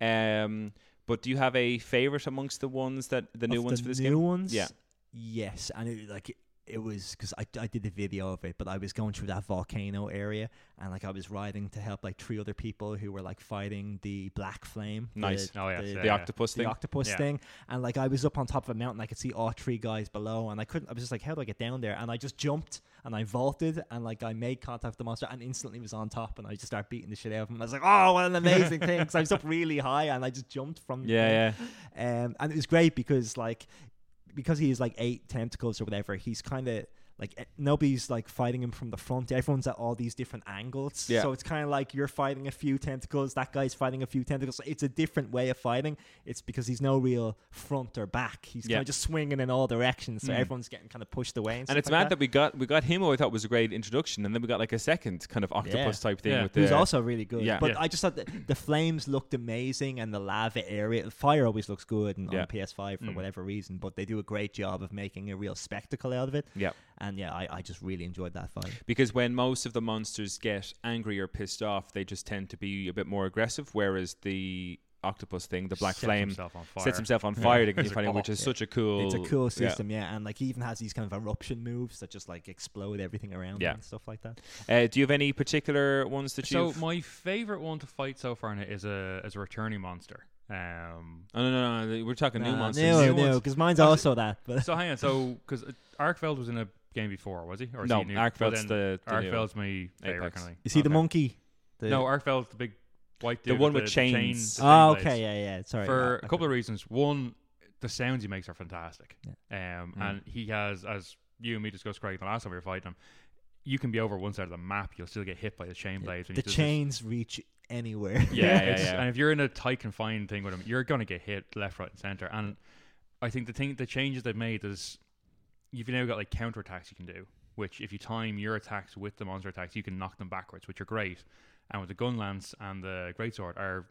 Um, but do you have a favorite amongst the ones that the new Of ones the for this new game? ones? Yeah. Yes, and it, like it was because I, I did a video of it, but I was going through that volcano area, and like I was riding to help like three other people who were like fighting the black flame. the- Nice. Oh, yes, the, yeah, The yeah. octopus the thing. octopus Yeah. thing, and like I was up on top of a mountain. I could see all three guys below, and I couldn't. I was just like, how do I get down there? And I just jumped and I vaulted, and like I made contact with the monster, and instantly was on top, and I just started beating the shit out of him. I was like, oh, what an amazing thing! Because I was up really high, and I just jumped from yeah, yeah. um, and it was great because like because he has like eight tentacles or whatever, he's kind of like eh, nobody's like fighting him from the front. Everyone's at all these different angles. Yeah. So it's kind of like you're fighting a few tentacles, that guy's fighting a few tentacles. It's a different way of fighting. It's because he's no real front or back. He's Yeah. kind of just swinging in all directions. So Mm. everyone's getting kind of pushed away. And, And stuff it's like mad that. that we got we got him, who I thought was a great introduction, and then we got like a second kind of octopus type thing Yeah. with He was the also really good. Yeah. But Yeah. I just thought that the flames looked amazing and the lava area. The fire always looks good and Yeah. on P S five for Mm. whatever reason, but they do a great job of making a real spectacle out of it. yeah. And yeah, I, I just really enjoyed that fight. Because when most of the monsters get angry or pissed off, they just tend to be a bit more aggressive, whereas the octopus thing, the black Sets flame, himself on fire. sets himself on Yeah. fire to It's continue like, fighting, oh, which is yeah. such a cool. It's a cool yeah. system, yeah. And like he even has these kind of eruption moves that just like explode everything around Yeah. him and stuff like that. Uh, do you have any particular ones that So you've? my favorite one to fight so far in it is a is a returning monster. Um, oh, no, no, no, we're talking new Nah, monsters. No, New no, ones. because mine's Oh, so- also that. But so hang on, so because Arkfeld was in a game before, was he? Or is no, he new? Arkfeld's Well, then the, the new one. Arkfeld's my favorite. Apex. Kind of. you see the Okay. monkey? The No, Arkfeld's the big white The dude one with with the, the chains. chain- the Oh, chain okay, blades. yeah, yeah. Sorry. For yeah, a couple of reasons. One, the sounds he makes are fantastic. Um, Mm. and he has, as you and me discussed, Craig, the last time we were fighting him, you can be over one side of the map, you'll still get hit by the chain blades. when the he does this- chains reach anywhere. Yeah, yeah, it's- yeah. And if you're in a tight confined thing with him, you're gonna get hit left, right, and center. And I think the thing, the changes they've made is you've now got like counter attacks you can do, which if you time your attacks with the monster attacks, you can knock them backwards, which are great. And with the gun lance and the greatsword are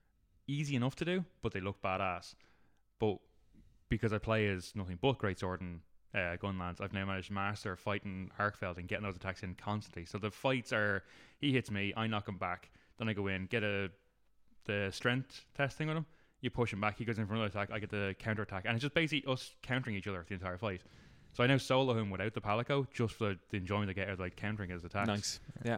easy enough to do, but they look badass. But because I play as nothing but greatsword and uh, gun lance, I've now managed to master fighting Arkfeld and getting those attacks in constantly. So the fights are, he hits me, I knock him back, then I go in, get a the strength testing with him. You push him back, he goes in for another attack, I get the counter attack, and it's just basically us countering each other the entire fight. So I now solo him without the palico, just for the enjoyment I get out of like countering his attacks. Nice. Yeah. But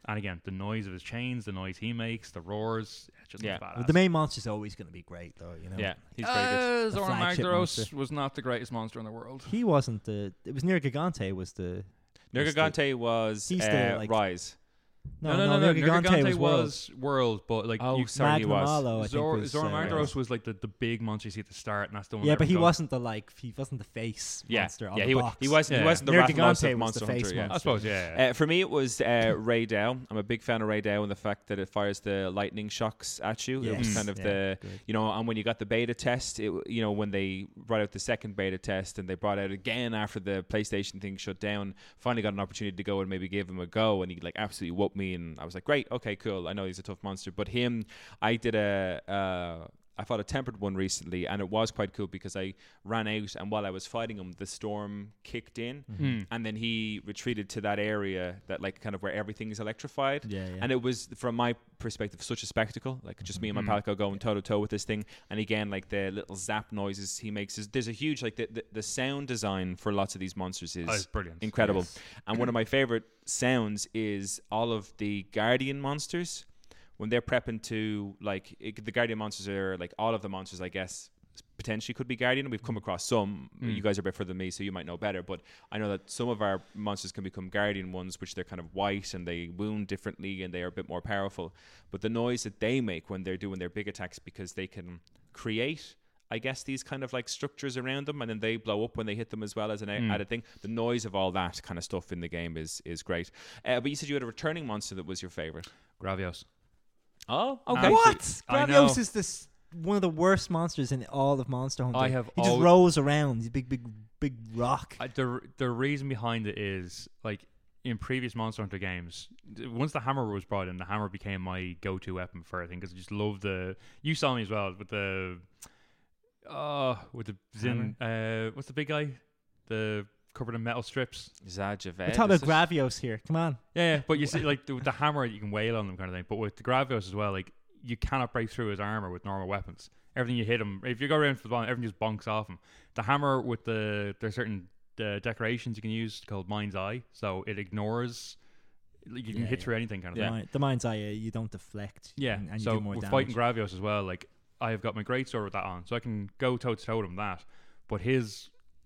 And again, the noise of his chains, the noise he makes, the roars, it just Yeah. looks badass. But the main monster's always going to be great, though. You know. Yeah, he's very good. Uh, The Zoran flagship Magdaros monster. was not the greatest monster in the world. He wasn't the. It was Nergigante was the. Nergigante was he's uh, the, like- Rise. No, no, no. Nergigante Nergigante was, was World, but like Oh, you, sorry, he was. Magnamalo, I think, Zor- was, Zoran uh, Magdaros was like the, the big monster you see at the start, and that's the one. Yeah, that but he goes- wasn't the like. He wasn't the face Yeah, monster on yeah, the he, wa- box. he wasn't. Yeah. He wasn't the Nergigante Rathalos was of the Monster face Hunter. Yeah. monster. I suppose, yeah. yeah. Uh, for me, it was uh, Ray Dow. I'm a big fan of Ray Dow and the fact that it fires the lightning shocks at you. It was Yes. kind of Yeah, the, good. you know, and when you got the beta test, it, w- you know, when they brought out the second beta test and they brought out again after the PlayStation thing shut down, finally got an opportunity to go and maybe give him a go, and he like absolutely whooped me, and I was like, great, okay, cool. I know he's a tough monster, but him, I did a. Uh, I fought a tempered one recently, and it was quite cool because I ran out, and while I was fighting him, the storm kicked in, Mm. and then he retreated to that area that, like, kind of where everything is electrified. Yeah, yeah. And it was, from my perspective, such a spectacle. Like, just me and my Mhm. pal going toe to toe with this thing. And again, like the little zap noises he makes is there's a huge like the, the the sound design for lots of these monsters is Oh, it's brilliant. incredible. Yes. And one of my favorite sounds is all of the Guardian monsters when they're prepping to, like, it, the Guardian monsters are like all of the monsters, I guess, potentially could be Guardian. We've come across some. Mm. You guys are a bit further than me, so you might know better. But I know that some of our monsters can become Guardian ones, which they're kind of white and they wound differently and they are a bit more powerful. But the noise that they make when they're doing their big attacks, because they can create, I guess, these kind of like structures around them, and then they blow up when they hit them as well as an a- Mm. added thing. The noise of all that kind of stuff in the game is is great. Uh, but you said you had a returning monster that was your favorite. Gravios. Oh, okay. What? I know. Gravios is this one of the worst monsters in all of Monster Hunter. I have He just al- rolls around. He's a big, big, big rock. I, the the reason behind it is like in previous Monster Hunter games, th- once the hammer was brought in, the hammer became my go-to weapon for everything because I just love the. You saw me as well with the. Uh, with the Zin. Uh, what's the big guy? The covered in metal strips. Zajavet. We're talking is about it? Gravios here. Come on. Yeah, yeah, but you see, like the, with the hammer, you can wail on them kind of thing. But with the Gravios as well, like you cannot break through his armor with normal weapons. Everything you hit him, if you go around for the ball, everything just bonks off him. The hammer with the there's certain uh, decorations you can use called Mind's Eye, so it ignores. Like, you can Yeah, hit yeah. through anything kind of Yeah. thing. The, mind, the mind's eye, uh, you don't deflect. Yeah, And, and you so do more with damage. fighting Gravios as well, like I have got my great sword with that on, so I can go toe to toe with him with that. But his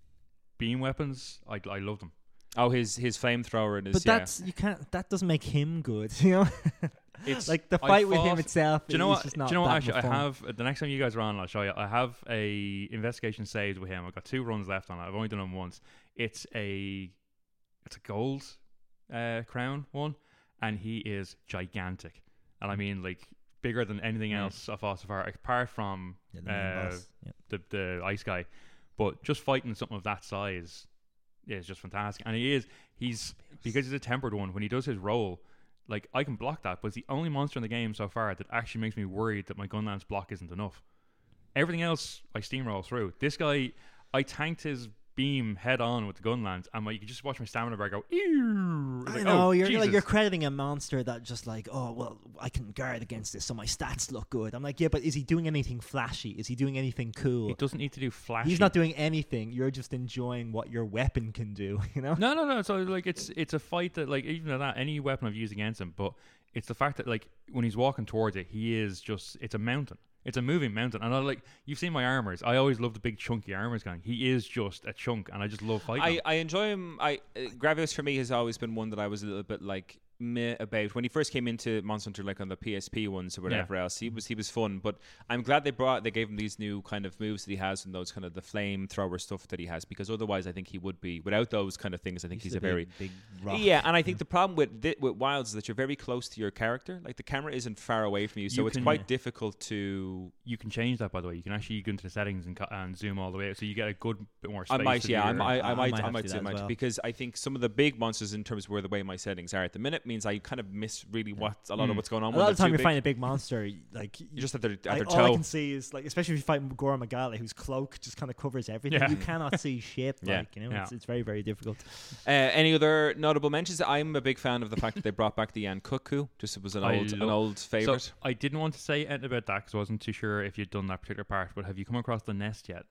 beam weapons, I I love them. Oh, his his flamethrower and his But yeah. that's you can't. That doesn't make him good. You know, It's like the I fight with him fought- itself. Do you know is what? Just Do not you know what? that Actually, I much fun. have the next time you guys are on, I'll show you. I have a investigation saved with him. I've got two runs left on it. I've only done them once. It's a it's a gold uh, crown one, and he is gigantic. And I mean, like bigger than anything Mm. else I've fought so far, apart from Yeah, the main uh, boss. Yeah. the the ice guy. But just fighting something of that size is just fantastic. And he is he's because he's a tempered one. When he does his roll, like I can block that, but it's the only monster in the game so far that actually makes me worried that my Gunlance block isn't enough. Everything else I steamroll through. This guy, I tanked his beam head on with the Gunlance, and my, you can just watch my stamina bar go. Ew! It's I like, know oh, you're like Jesus. you're crediting a monster that just like, oh well, I can guard against this, so my stats look good. I'm like, yeah, but is he doing anything flashy? Is he doing anything cool? He doesn't need to do flashy. He's not doing anything. You're just enjoying what your weapon can do. You know? No, no, no. So like, it's it's a fight that like even at that any weapon I've used against him, but it's the fact that like when he's walking towards it, he is just it's a mountain. It's a moving mountain, and I like you've seen my armors. I always love the big chunky armors going. He is just a chunk, and I just love fighting. I, him. I enjoy him. I uh, Gravios for me has always been one that I was a little bit like meh about when he first came into Monster Hunter, like on the P S P ones or whatever else. He was he was fun, but I'm glad they brought they gave him these new kind of moves that he has and those kind of the flamethrower stuff that he has, because otherwise I think he would be without those kind of things. I think he's, He's a a very big, big rock. yeah, and I think the problem with thi- with Wilds is that you're very close to your character. Like the camera isn't far away from you, so You it's can- quite difficult to. you can change that, by the way. You can actually go into the settings and, co- and zoom all the way out, so you get a good bit more space. I might, to yeah, I, do mi- I, your- I, I might, might I have might to do zoom that as out well. because I think some of the big monsters, in terms of where the way my settings are at the minute, means I kind of miss really what a lot of Mm. what's going on. A when lot of the they're time too you're big. fighting a big monster, like You just have their, at I, their all I toe. can see is like, especially if you fight Gora Magale, whose cloak just kind of covers everything. Yeah. You cannot see shit. Yeah. Like, you know, Yeah. it's, it's very, very difficult. Uh, any other notable mentions? I'm a big fan of the fact that they brought back the Yan Cuckoo. Just it was an I old, an love- old favorite. So I didn't want to say anything about that because I wasn't too sure if you'd done that particular part. But have you come across the nest yet?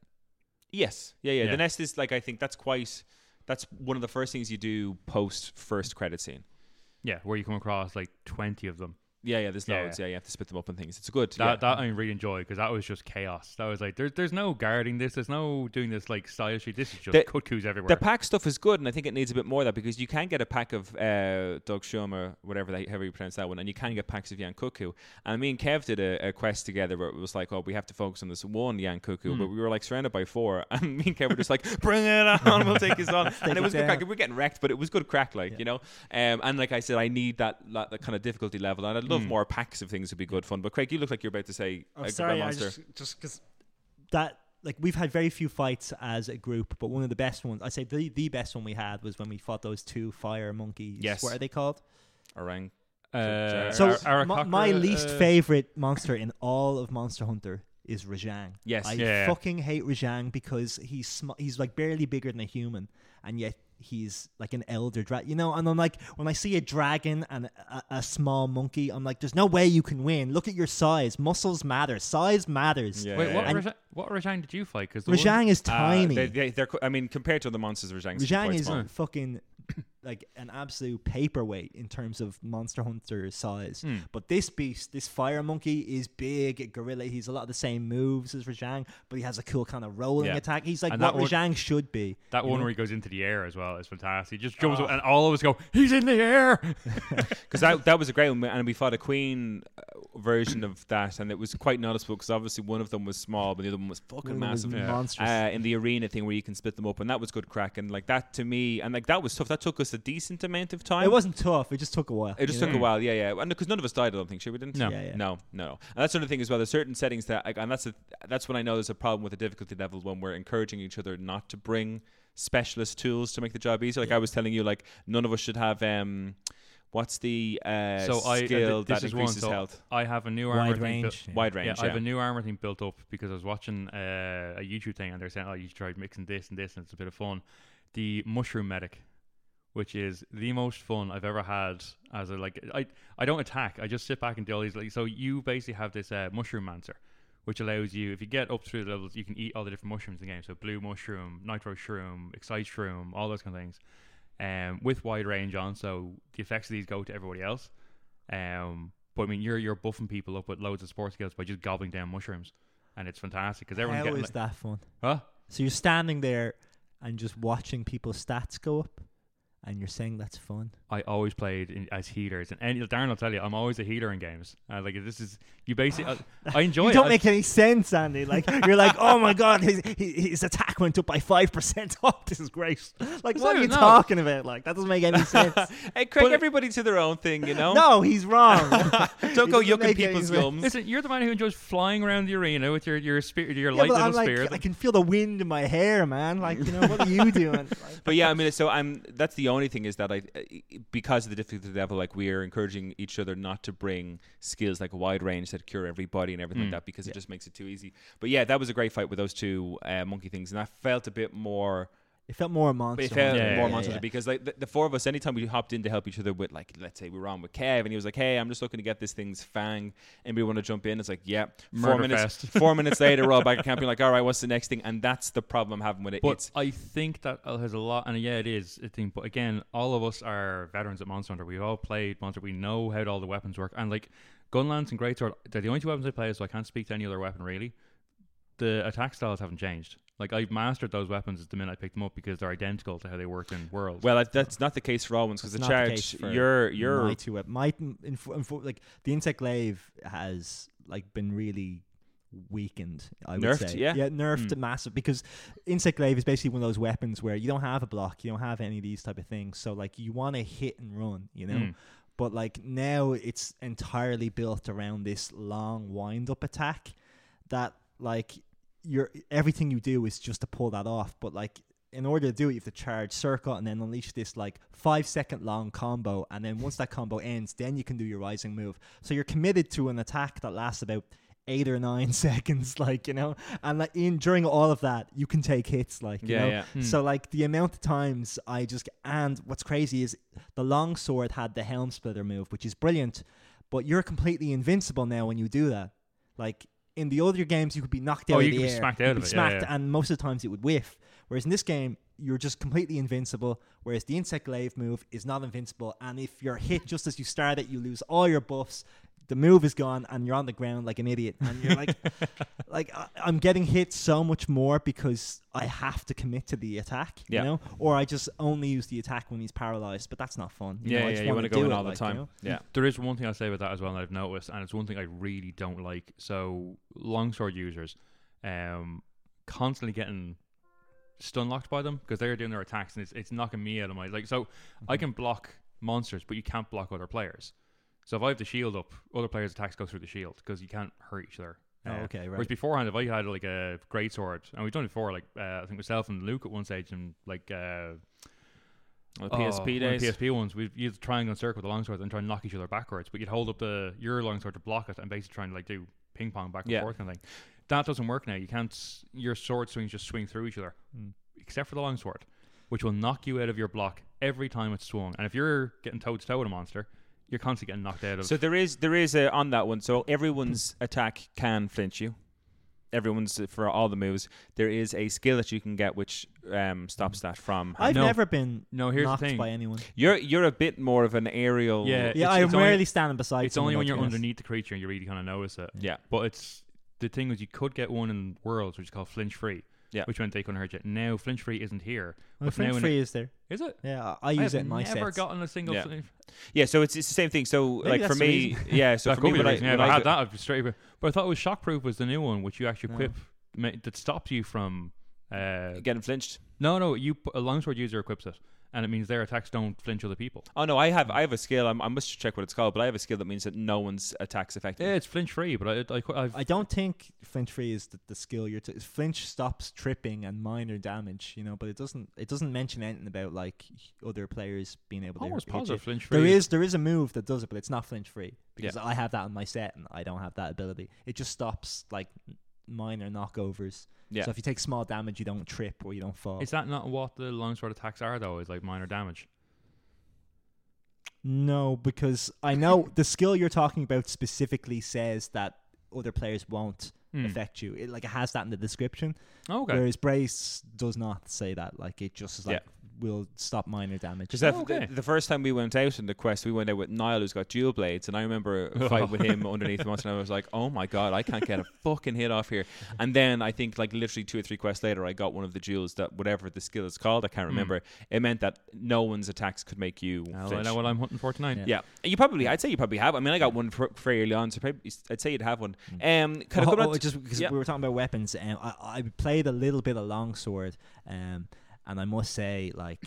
yes, yeah, yeah, Yeah. The nest is like I think that's quite. That's one of the first things you do post first credit scene. Yeah, where you come across like twenty of them. Yeah, yeah, there's Yeah. loads. Yeah, you have to split them up and things. It's good. That yeah. that I really enjoyed because that was just chaos. That was like there's there's no guarding this. There's no doing this like stylishly. This is just The- cuckoos everywhere. The pack stuff is good, and I think it needs a bit more of that because you can get a pack of uh, Doug Schumer, whatever that, however you pronounce that one, and you can get packs of Yan Cuckoo. And me and Kev did a, a quest together where it was like, oh, we have to focus on this one Yan Cuckoo, Mm. but we were like surrounded by four, and me and Kev were just like, bring it on, we'll take this on. and it it was good down. crack. We were getting wrecked, but it was good crack, like Yeah. you know. Um, and like I said, I need that, that, that kind of difficulty level, and I'd love Mm. more packs of things would be good fun. But Craig, you look like you're about to say Oh, a sorry, I monster. just just because that like we've had very few fights as a group, but one of the best ones, I say the the best one we had was when we fought those two fire monkeys. Yes. What are they called? Orang. uh, So Ar- my, Aarakocra, my least uh, favorite monster in all of Monster Hunter is Rajang. Yes. I Yeah. fucking hate Rajang because he's sm- he's like barely bigger than a human, and yet he's like an elder dragon. You know, and I'm like, when I see a dragon and a, a small monkey, I'm like, there's no way you can win. Look at your size. Muscles matter. Size matters. Yeah, Wait, yeah, what yeah. Rajang, what Rajang did you fight? Because Rajang is Uh, tiny. they, they, they're, co- I mean, compared to the monsters, Rajang's Rajang quite is small. fucking like an absolute paperweight in terms of Monster Hunter size. Hmm. But this beast, this fire monkey, is big, gorilla. He's a lot of the same moves as Rajang, but he has a cool kind of rolling Yeah. attack. He's like And what that one- Rajang should be. that you one know? where he goes into the air as well is fantastic. He just jumps Oh. up and all of us go, he's in the air. Because that, that was a great one, and we fought a queen uh, version of that, and it was quite noticeable because obviously one of them was small, but the other one was fucking One was massive. Yeah. monstrous. Uh, in the arena thing where you can split them up, and that was good crack, and like that to me, and like that was tough. That took us a decent amount of time. It wasn't tough. It just took a while. It just you took know? a while, yeah, yeah, and because none of us died, I don't think. Sure, we didn't. No. Yeah, yeah. no, no, no. And that's another thing as well. There's certain settings that, like, and that's a, that's when I know there's a problem with the difficulty level when we're encouraging each other not to bring specialist tools to make the job easier. Like I was telling you, like none of us should have um, what's the uh, So I- uh, skill th- this that is one, increases so health? I have a new armor Wide thing range. built- yeah. Wide range. Yeah, Yeah, I have a new armor thing built up because I was watching uh, a YouTube thing and they're saying, oh, you should try mixing this and this and it's a bit of fun. The Mushroom Medic, which is the most fun I've ever had as a, like, I, I don't attack. I just sit back and do all these, like, so you basically have this uh, Mushroom Mancer, which allows you, if you get up through the levels, you can eat all the different mushrooms in the game. So blue mushroom, nitro shroom, excite shroom, all those kind of things. Um, with wide range on, so the effects of these go to everybody else. Um, but I mean, you're you're buffing people up with loads of sports skills by just gobbling down mushrooms, and it's fantastic because everyone's How getting is like, that fun? huh? So you're standing there and just watching people's stats go up, and you're saying that's fun. I always played in, as healers, and any, Darren will tell you, I'm always a healer in games. Uh, like this is you basically. I, I enjoy You it. don't I- make any sense, Andy. Like you're like, oh my god, his his, his attack went up by five percent. Oh, this is great. Like, It's what not are you even- no. talking about? Like, that doesn't make any sense. Hey, Craig, But- everybody to their own thing, you know. No, he's wrong. Don't go It doesn't yucking make any people's sense. gums. Listen, you're the man who enjoys flying around the arena with your your spear, your Yeah, light but little I'm like, spear. I can feel the wind in my hair, man. Like, you know, what are you doing? Like, But yeah, I mean, so I'm. That's the only thing is that I, because of the difficulty level, like we are encouraging each other not to bring skills like wide range that cure everybody and everything Mm. like that because Yeah. it just makes it too easy. But yeah, that was a great fight with those two uh, monkey things, and I felt a bit more. it felt more monster. It felt Yeah, more yeah, monster yeah. because like the, the four of us, anytime we hopped in to help each other with, like, let's say we were on with Kev and he was like, "Hey, I'm just looking to get this thing's fang. Anybody want to jump in?" It's like, "Yeah." Four Murder minutes. fest. Four minutes later, we're all back at camp. Being like, "All right, what's the next thing?" And that's the problem I'm having with it. But It's I think that uh, has a lot, and yeah, it is a thing. But again, all of us are veterans at Monster Hunter. We've all played Monster. We know how all the weapons work, and like Gunlance and Greatsword, they're the only two weapons I play, so I can't speak to any other weapon really. The attack styles haven't changed. Like I've mastered those weapons the minute I picked them up because they're identical to how they worked in World. well, that, that's not the case for all ones because the It's not the charge, case for you're you're my two wep- my in, in, in, like the insect glaive has like been really weakened. I would Nerfed, say, yeah? yeah, nerfed Mm. massive because insect glaive is basically one of those weapons where you don't have a block, you don't have any of these type of things. So like you want to hit and run, you know. Mm. But like now it's entirely built around this long wind up attack that like you're everything you do is just to pull that off. But like in order to do it, you have to charge circle and then unleash this like five second long combo. And then once that combo ends, then you can do your rising move. So you're committed to an attack that lasts about eight or nine seconds, like, you know, and like in during all of that, you can take hits, like, you yeah know. yeah. Hmm. So like the amount of times I just and what's crazy is the long sword had the helm splitter move, which is brilliant, but you're completely invincible now when you do that. Like in the other games you could be knocked out Oh, of you the could be air. smacked You'd out be of it, yeah, smacked, yeah. and most of the times it would whiff. Whereas in this game, you're just completely invincible. Whereas the Insect Glaive move is not invincible, and if you're hit just as you start it, you lose all your buffs. The move is gone, and you're on the ground like an idiot. And you're like, like I, I'm getting hit so much more because I have to commit to the attack, you Yeah. know, or I just only use the attack when he's paralyzed. But that's not fun. You Yeah, know, I yeah, just you want want to to go do in it, all the like, time. You know? Yeah. There is one thing I'll say about that as well that I've noticed, and it's one thing I really don't like. So longsword users, um, constantly getting stun locked by them because they're doing their attacks, and it's it's knocking me out of my like. So Mm-hmm. I can block monsters, but you can't block other players. So if I have the shield up, other players' attacks go through the shield because you can't hurt each other. Oh, Uh, okay, Whereas right. beforehand, if I had like a great sword, and we've done it before, like uh, I think myself and Luke at one stage, and like uh, Well, P S P oh, one of days. the P S P ones, we'd use the triangle and circle with the longsword and try and knock each other backwards. But you'd hold up the your longsword to block it and basically try and like do ping pong back and Yeah. forth kind of thing. That doesn't work now. You can't. s- Your sword swings just swing through each other, Mm. except for the longsword, which will knock you out of your block every time it's swung. And if you're getting toe to toe with a monster, you're constantly getting knocked out of. So there is there is a on that one. So everyone's attack can flinch you. Everyone's for all the moves. There is a skill that you can get which um, stops that from. I've No. never been no, here's the knocked thing. by anyone. You're you're a bit more of an aerial. Yeah, Yeah, it's- I'm it's only- rarely standing beside. It's someone, only when though, you're to be honest. underneath the creature and you really kind of notice it. yeah. But it's the thing is you could get one in Worlds which is called flinch free. Yeah. Which meant they couldn't hurt you. Now flinch free isn't here. Well, but now Flinch in Free is there. Is it? Yeah, I I I use have it in my never sets. gotten a single Yeah. flinch. Yeah, so it's, it's the same thing. So Maybe like for that's the me, reason. yeah. So that for could me, be when the I, reason. Yeah, when if I I had go- that, I'd be straight. But I thought it was shockproof was the new one, which you actually No. equip ma- that stops you from. Uh, getting flinched. no, no, you pu- a longsword user equips it, and it means their attacks don't flinch other people. Oh no, I have I have a skill. I'm, I must check what it's called, but I have a skill that means that no one's attacks affect me. Yeah, it's flinch free, but I, I, qu- I've, I don't think Flinch Free is the, the skill you're. T- Flinch stops tripping and minor damage, you know, but it doesn't. It doesn't mention anything about like other players being able to almost hit you. positive flinch free. There is there is a move that does it, but it's not Flinch Free because I have that in my set and I don't have that ability. It just stops like n- minor knockovers. Yeah. So if you take small damage, you don't trip or you don't fall. Is that not what the longsword attacks are though? Is like minor damage. No, because I know the skill you're talking about specifically says that other players won't Hmm. affect you. It like it has that in the description. Oh, okay. Whereas Brace does not say that. Like it just is like will stop minor damage. Because Oh, okay. the, the first time we went out in the quest, we went out with Niall, who's got dual blades, and I remember a fight with him underneath the monster, and I was like, "Oh my god, I can't get a fucking hit off here." And then I think, like literally two or three quests later, I got one of the jewels that whatever the skill is called, I can't remember. It meant that no one's attacks could make you. Well, I flinch. know what I'm hunting for tonight. Yeah. Yeah, and you probably, I'd say you probably have. I mean, I got one for, very early on, so probably, I'd say you'd have one. Um, kind of Oh, coming oh, on to- just because yeah. we were talking about weapons, um, I, I played a little bit of longsword, um, and I must say, like,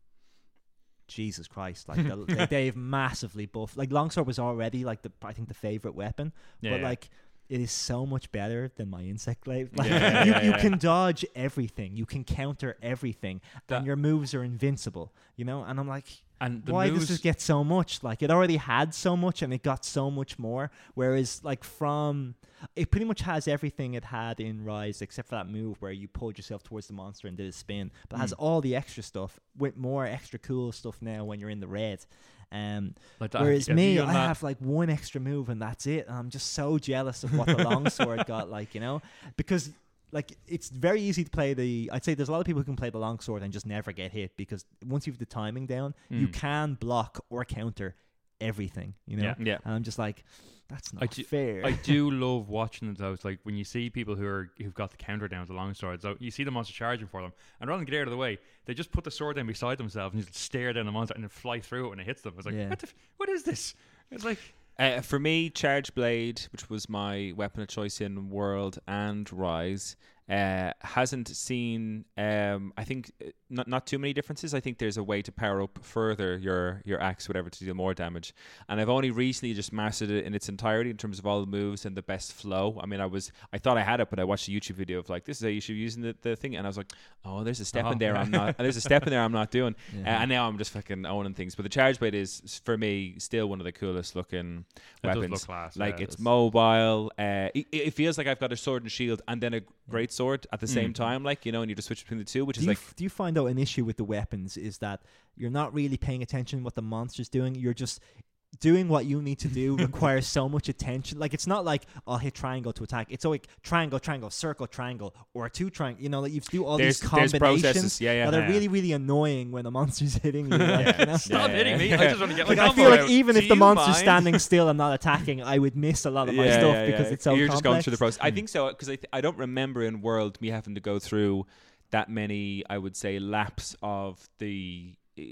Jesus Christ, like the, they, they've massively buffed. Like longsword was already like the I think the favorite weapon, Yeah, but yeah. like it is so much better than my insect glaive. Like, Yeah, you, yeah, you yeah. can dodge everything, you can counter everything, That- and your moves are invincible. You know, and I'm like, And the why moves, does this get so much? Like it already had so much and it got so much more. Whereas like from it pretty much has everything it had in Rise except for that move where you pulled yourself towards the monster and did a spin. But it has Mm. all the extra stuff with more extra cool stuff now when you're in the red. Um like that, whereas have me, you I gotten that- have like one extra move and that's it. And I'm just so jealous of what the longsword got, like, you know? Because like it's very easy to play the I'd say there's a lot of people who can play the longsword and just never get hit because once you've the timing down, you Mm. can block or counter everything, you know. Yeah. yeah. And I'm just like, that's not I do- fair. I do love watching those. Like when you see people who are who've got the counter down with the long sword, so you see the monster charging for them, and rather than get out of the way, they just put the sword down beside themselves and just stare down the monster and then fly through it when it hits them. It's like, Yeah. what, the f- what is this? It's like, Uh, for me, Charge Blade, which was my weapon of choice in World and Rise, uh, hasn't seen. Um, I think uh, not not too many differences. I think there's a way to power up further your your axe, whatever, to deal more damage. And I've only recently just mastered it in its entirety in terms of all the moves and the best flow. I mean, I was I thought I had it, but I watched a YouTube video of like, this is how you should be using the, the thing, and I was like, oh, there's a step Oh, in there yeah. I'm not. There's a step in there I'm not doing. Uh, Yeah. and now I'm just fucking owning things. But the Charge Blade is, for me, still one of the coolest looking it does weapons. look class. Like yeah, it's does. mobile. Uh, it, it feels like I've got a sword and shield and then a great sword at the same Mm. time. Like, you know, and you just switch between the two, which do is you, like f- do you find out an issue with the weapons is that you're not really paying attention to what the monster's doing? You're just doing what you need to do requires so much attention. Like, it's not like I'll hit triangle to attack. It's like triangle, triangle, circle, triangle, or two triangle. You know, like you have to do all There's- these there's combinations processes. Yeah, yeah, that are yeah. really, really annoying when the monster's hitting you. Like, you know? Stop Yeah, hitting yeah, me! yeah. I just want to get my Like, I combo feel like out. even Do if the you monster's mind? standing still and not attacking, I would miss a lot of my Yeah, stuff yeah, because yeah. it's so You're just going complex. through the process. I think so because I, th- I don't remember in World me having to go through that many, I would say, laps of the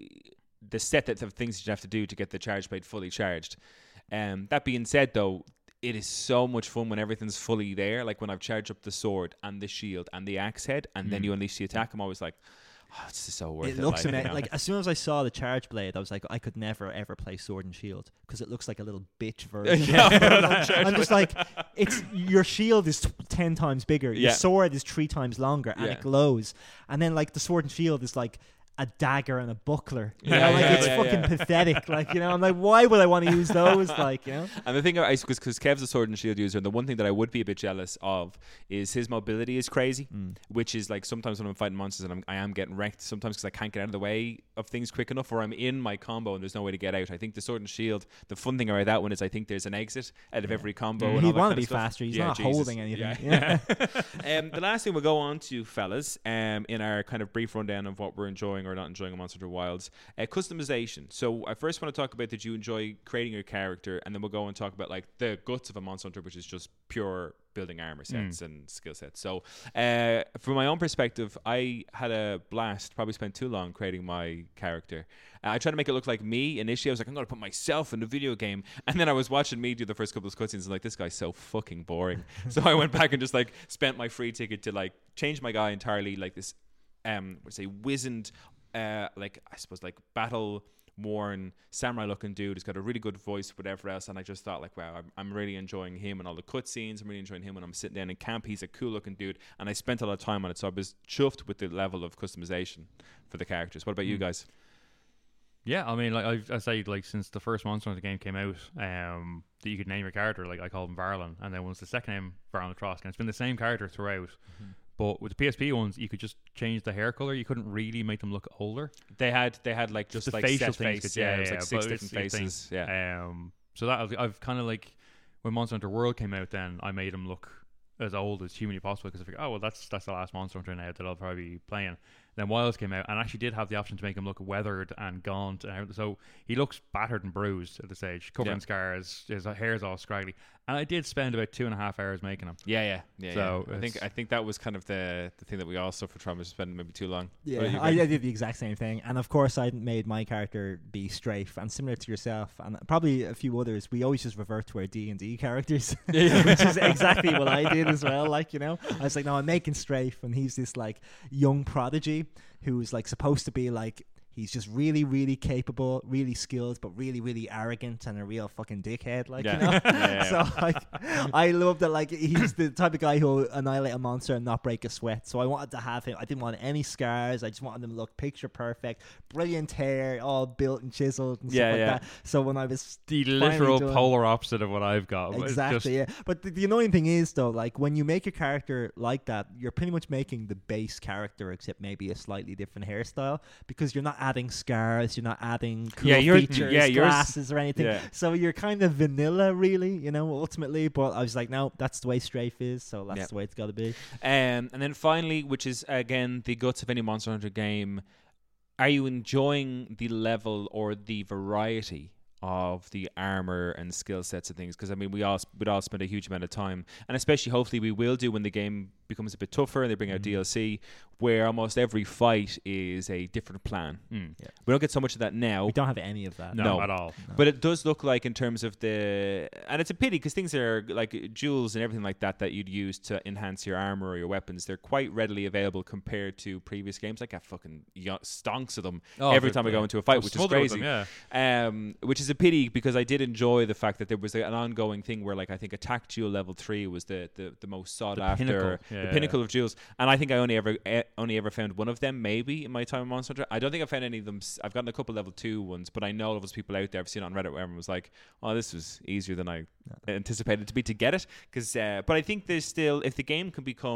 the set of things you have to do to get the charge blade fully charged. Um, that being said, though, it is so much fun when everything's fully there. Like when I've charged up the sword and the shield and the axe head, and then Mm. you unleash the attack. I'm always like, oh, this is so worth it. It looks like, you amazing. know. Like, as soon as I saw the charge blade, I was like, I could never ever play sword and shield because it looks like a little bitch version. Yeah, I'm just like, it's your shield is t- ten times bigger, your Yeah. sword is three times longer, and Yeah. it glows. And then like the sword and shield is like a dagger and a buckler. You Yeah, know, like yeah, it's yeah, fucking yeah. pathetic. Like, you know, I'm like, why would I want to use those? Like, you know. And the thing, I because because Kev's a sword and shield user, and the one thing that I would be a bit jealous of is his mobility is crazy, Mm. which is like sometimes when I'm fighting monsters and I'm, I am getting wrecked sometimes because I can't get out of the way of things quick enough, or I'm in my combo and there's no way to get out. I think the sword and shield, the fun thing about that one is I think there's an exit out of Yeah. every combo. Mm. and He'd all that want kind to of be stuff. faster. He's Yeah, not Jesus. holding anything. Yeah. Yeah. um, the last thing we'll go on to, fellas, um, in our kind of brief rundown of what we're enjoying or not enjoying on Monster Hunter Wilds, uh, customization. So I first want to talk about that you enjoy creating your character, and then we'll go and talk about like the guts of a Monster Hunter, which is just pure building armor sets and skill sets. So uh, from my own perspective, I had a blast, probably spent too long creating my character. Uh, I tried to make it look like me. Initially, I was like, I'm going to put myself in the video game. And then I was watching me do the first couple of cutscenes and like, this guy's so fucking boring. So I went back and just like spent my free ticket to like change my guy entirely, like this, um, let's say wizened, uh, like I suppose like battle worn samurai looking dude. He's got a really good voice, whatever else. And I just thought like, wow, I'm, I'm really enjoying him and all the cutscenes. I'm really enjoying him when I'm sitting down in camp. He's a cool looking dude, and I spent a lot of time on it. So I was chuffed with the level of customization for the characters. What about you Mm. guys? Yeah, I mean, like I've, I say, like since the first Monster Hunter game came out, um, that you could name your character. Like I called him Varlin, and then once the second name Varlin Trosk, and it's been the same character throughout. Mm-hmm. But with the P S P ones, you could just change the hair color. You couldn't really make them look older. They had they had like just the like facial set things, face. could- Yeah, yeah, it was like yeah, six but different it's the thing. faces. Yeah. Um, so that I've, I've kind of like when Monster Hunter World came out, then I made him look as old as humanly possible because I figured, oh well, that's that's the last Monster Hunter now that I'll probably be playing. Then Wilds came out and actually did have the option to make him look weathered and gaunt, and everything. So he looks battered and bruised at this age, covered Yeah. in scars. His hair's all scraggly, and I did spend about two and a half hours making him. Yeah, yeah, yeah. So yeah. I think it's- I think that was kind of the the thing that we all suffered from, was spending maybe too long. What Yeah, about you, I, Greg? I did the exact same thing, and of course, I made my character be strafe, and similar to yourself, and probably a few others. We always just revert to our D and D characters, which is exactly what I did as well. Like, you know, I was like, no, I'm making strafe, and he's this like young prodigy who's like supposed to be like. He's just really, really capable, really skilled, but really, really arrogant and a real fucking dickhead. Like, Yeah. you know. Yeah, yeah, yeah. So like, I love that. Like, he's the type of guy who'll annihilate a monster and not break a sweat. So I wanted to have him. I didn't want any scars. I just wanted him to look picture perfect, brilliant hair, all built and chiseled and Yeah, stuff like yeah. that. So when I was The finally literal done- polar opposite of what I've got. It's Exactly, just- yeah. But the, the annoying thing is, though, like when you make a character like that, you're pretty much making the base character, except maybe a slightly different hairstyle, because you're not adding scars, you're not adding cool Yeah, you're- features, yeah, yours- glasses, or anything. Yeah. So you're kind of vanilla, really, you know, ultimately. But I was like, no, that's the way strafe is, so that's Yeah. the way it's got to be. Um, and then finally, which is again the guts of any Monster Hunter game, are you enjoying the level or the variety of the armor and skill sets and things? Because I mean, we all we'd all spend a huge amount of time, and especially hopefully we will do when the game becomes a bit tougher and they bring out Mhm. D L C, where almost every fight is a different plan. Mm. We don't get so much of that now. We don't have any of that. No, No. at all. But it does look like, in terms of the, and it's a pity because things are like jewels and everything like that that you'd use to enhance your armor or your weapons. They're quite readily available compared to previous games. Like I fucking yo- stonks of them Oh, every but, time I go yeah. into a fight, Oh, which is smother with crazy. them, yeah. Um, which is a pity because I did enjoy the fact that there was a, an ongoing thing where, like, I think attack jewel level three was the the, the most sought The after, pinnacle. the Yeah. pinnacle of jewels. And I think I only ever eh, only ever found one of them maybe in my time in Monster Hunter. I don't think I found any of them. s- I've gotten a couple level two ones, but I know of those people out there. I've seen it on Reddit where everyone was like, "Oh, this was easier than I anticipated to be to get it." Because, uh, but I think there's still, if the game can become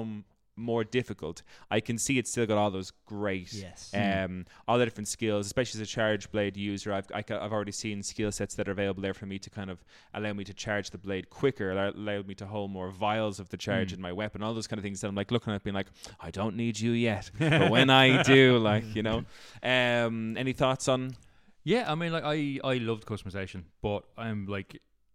more difficult, I can see it's still got all those great, Yes. um, all the different skills, especially as a charge blade user. I've I, ca- I've already seen skill sets that are available there for me to kind of allow me to charge the blade quicker, allow, allow me to hold more vials of the charge Mm. in my weapon, all those kind of things that I'm like looking at being like, I don't need you yet, but when I do, like, you know. Um, any thoughts on? Yeah, I mean, like I, I loved customization, but I'm like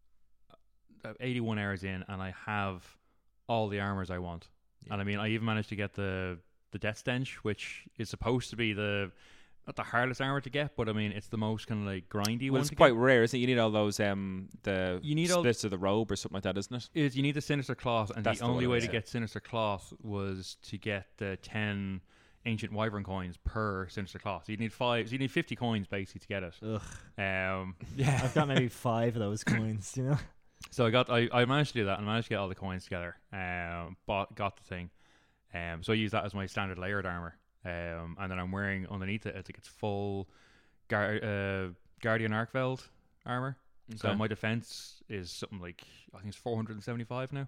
uh, eighty-one hours in, and I have all the armors I want. Yeah. And I mean, I even managed to get the the Death Stench, which is supposed to be the not the hardest armor to get, but I mean, it's the most kind of like grindy Well, one. it's to quite get. rare, isn't it? You need all those um the You need all- splits of the robe or something like that, isn't it? Is you need the Sinister Cloth, and That's the the only one, way yeah. to get Sinister Cloth was to get the ten Ancient Wyvern coins per Sinister Cloth. So you need five. So you need fifty coins basically to get it. Ugh. Um, yeah. I've got maybe five of those coins, you know? So I got I, I managed to do that and I managed to get all the coins together. Um, bought got the thing. Um, so I use that as my standard layered armor. Um, and then I'm wearing underneath it, I think it's full Gar- uh, Guardian Arkveld armor. So Okay. my defense is something like I think it's four hundred seventy-five now.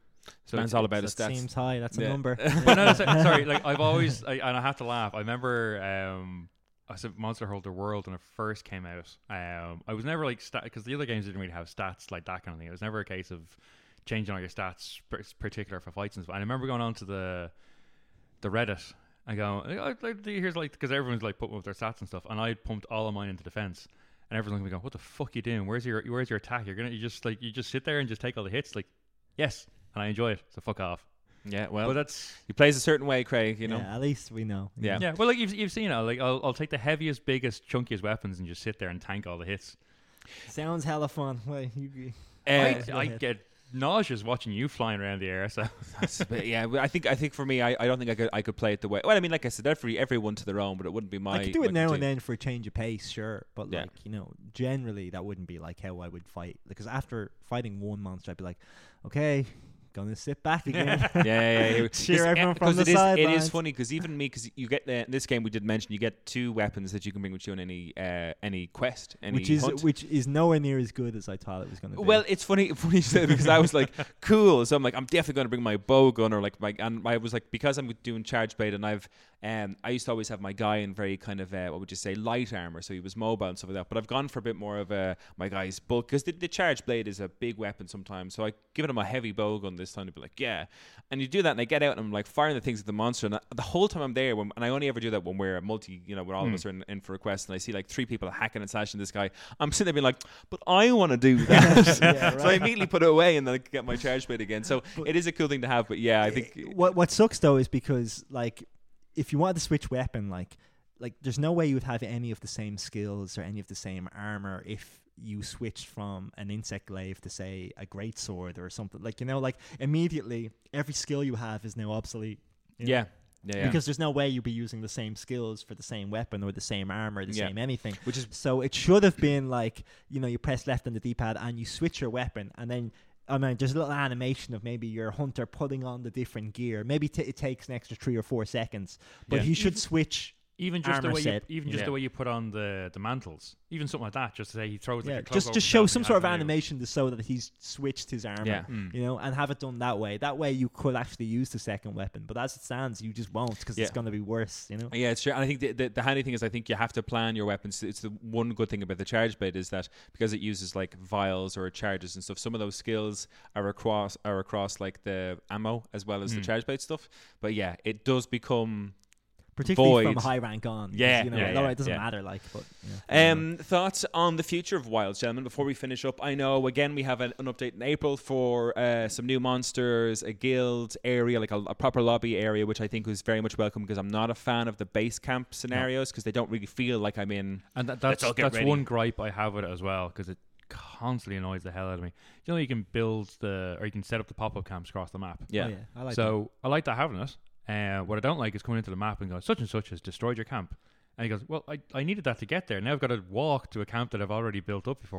So Man's it's- all about his That stats. seems high. That's Yeah. a number. but no, so- sorry. Like I've always, I, and I have to laugh. I remember, um, I said Monster Hunter World when it first came out. Um, I was never like stat because the other games didn't really have stats like that kind of thing. It was never a case of changing all your stats per- particular for fights and stuff. And I remember going on to the the Reddit and going, "Oh, like, here's like because everyone's like putting up their stats and stuff, and I pumped all of mine into defense. And everyone's gonna be going, "What the fuck you doing? Where's your where's your attack? You're gonna you just like you just sit there and just take all the hits." Like, yes, and I enjoy it. So fuck off. Yeah, well, But that's he plays a certain way, Craig. You know. Yeah, at least we know. Yeah. yeah. Well, like you've you've seen it. Like I'll I'll take the heaviest, biggest, chunkiest weapons and just sit there and tank all the hits. Sounds hella fun. Wait, you, you- Uh, I, go I ahead. get nauseous watching you flying around the air. So That's a bit- yeah, I think I think for me, I, I don't think I could I could play it the way. Well, I mean, like I said, every everyone to their own, but it wouldn't be my. I could do my it now cup of and tea. then for a change of pace, sure. But Yeah. like, you know, generally that wouldn't be like how I would fight. Because after fighting one monster, I'd be like, okay, gonna sit back again. Yeah, yeah, yeah. Cheer everyone from Because the it is, it is sidelines. funny because even me, because you get uh, in this game we did mention you get two weapons that you can bring with you on any uh, any quest, any which is hunt. which is nowhere near as good as I thought it was going to be. Well, it's funny, funny you say that because I was like, cool. So I'm like, I'm definitely going to bring my bow gun or like my, and I was like, because I'm doing charge blade and I've, um, I used to always have my guy in very kind of, uh, what would you say, light armor. So he was mobile and stuff like that. But I've gone for a bit more of a, my guy's bulk because the, the charge blade is a big weapon sometimes. So I given him a heavy bow gun this time to be like, yeah. And you do that and I get out and I'm like firing the things at the monster. And I, the whole time I'm there, when, and I only ever do that when we're a multi, you know, when all of Hmm. us are in, in for a quest and I see like three people hacking and slashing this guy. I'm sitting there being like, but I want to do that. Yeah, So I right. immediately put it away and then I get my charge blade again. So But- it is a cool thing to have, but yeah, I think what what sucks though is because like if you want to switch weapon, like like there's no way you would have any of the same skills or any of the same armor if you switched from an insect glaive to say a great sword or something. Like, you know, like immediately every skill you have is now obsolete. you know? yeah, yeah, yeah. Because there's no way you'd be using the same skills for the same weapon or the same armor, the Yeah. same anything. Which is So it should have been like, you know, you press left on the D-pad and you switch your weapon and then I mean, there's a little animation of maybe your hunter putting on the different gear. Maybe t- it takes an extra three or four seconds, but Yeah. he should switch. even just the Armor way you, set. even just Yeah. the way you put on the the mantles, even something like that, just to say he throws like Yeah, a cloak just over just himself show and some he sort of has a new- animation to show that he's switched his armor. Yeah. Mm. You know, and have it done that way. That way you could actually use the second weapon. But as it stands, you just won't because Yeah. it's going to be worse, you know? Yeah, it's true. And I think the, the, the handy thing is I think you have to plan your weapons. It's the one good thing about the charge blade is that because it uses like vials or charges and stuff, some of those skills are across are across like the ammo as well as the Mm. charge blade stuff. But yeah, it does become Particularly Void. from high rank on. 'cause, Yeah, You know, yeah, although yeah, it doesn't yeah. matter, like, but. Yeah. Um, thoughts on the future of Wilds, gentlemen, before we finish up. I know, again, we have an, an update in April for uh, some new monsters, a guild area, like a, a proper lobby area, which I think was very much welcome because I'm not a fan of the base camp scenarios because they don't really feel like I'm in. And that, Let's that's all get that's ready. one gripe I have with it as well because it constantly annoys the hell out of me. You know, you can build the or you can set up the pop up camps across the map. Yeah. Oh, yeah. I like so I like that having it. Uh, what I don't like is coming into the map and going, such and such has destroyed your camp. And he goes, well, I, I needed that to get there. Now I've got to walk to a camp that I've already built up before.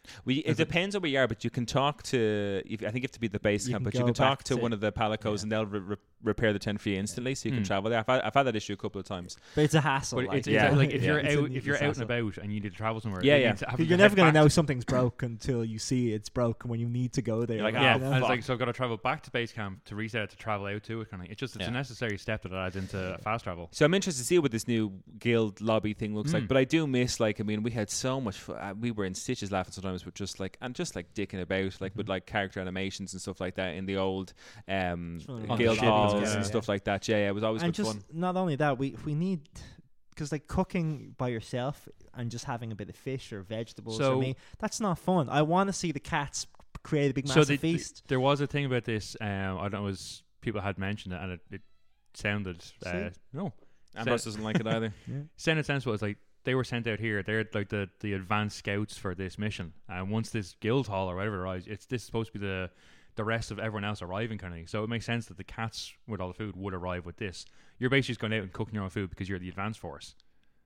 We it Is it- depends on where you are, but you can talk to. If, I think you have to be the base You camp, can but you go can talk back to to- one of the palicos yeah. and they'll re- re- repair the tent for you instantly, so you can Hmm. travel there. I've had, I've had that issue a couple of times. But it's a hassle. But like, it's, yeah. it's like if Yeah. you're It's a out, if needless you're out and hassle. about and you need to travel somewhere, Yeah, you yeah. need to have You're your never head going to back know something's broke until you see it's broke when you need to go there. You're like, you Yeah, oh, know? and it's fuck. like so I've got to travel back to base camp to reset to travel out to it. Kind of, it's just it's Yeah. a necessary step that adds into fast travel. So I'm interested to see what this new guild lobby thing looks like. Mm. But I do miss, like, I mean, we had so much. Fu- uh, we were in stitches laughing sometimes with just like and just like dicking about, like with like character animations and stuff like that in the old um, It's really On guild the shit, halls yeah, and yeah. stuff like that. Yeah, yeah, it was always And good just fun. not only that, we we need because like cooking by yourself and just having a bit of fish or vegetables So- or meat, that's not fun. I want to see the cats create a big So massive the- the- feast. there was a thing about this. Um, I don't know, it was people had mentioned it, and it, it sounded uh, See? no, Ambrose doesn't like it either. sounded sensible. It's like they were sent out here. They're like the the advanced scouts for this mission. And once this guild hall or whatever arrives, it's this is supposed to be the the rest of everyone else arriving kind of thing. So it makes sense that the cats with all the food would arrive with this. You're basically just going out and cooking your own food because you're the advanced force.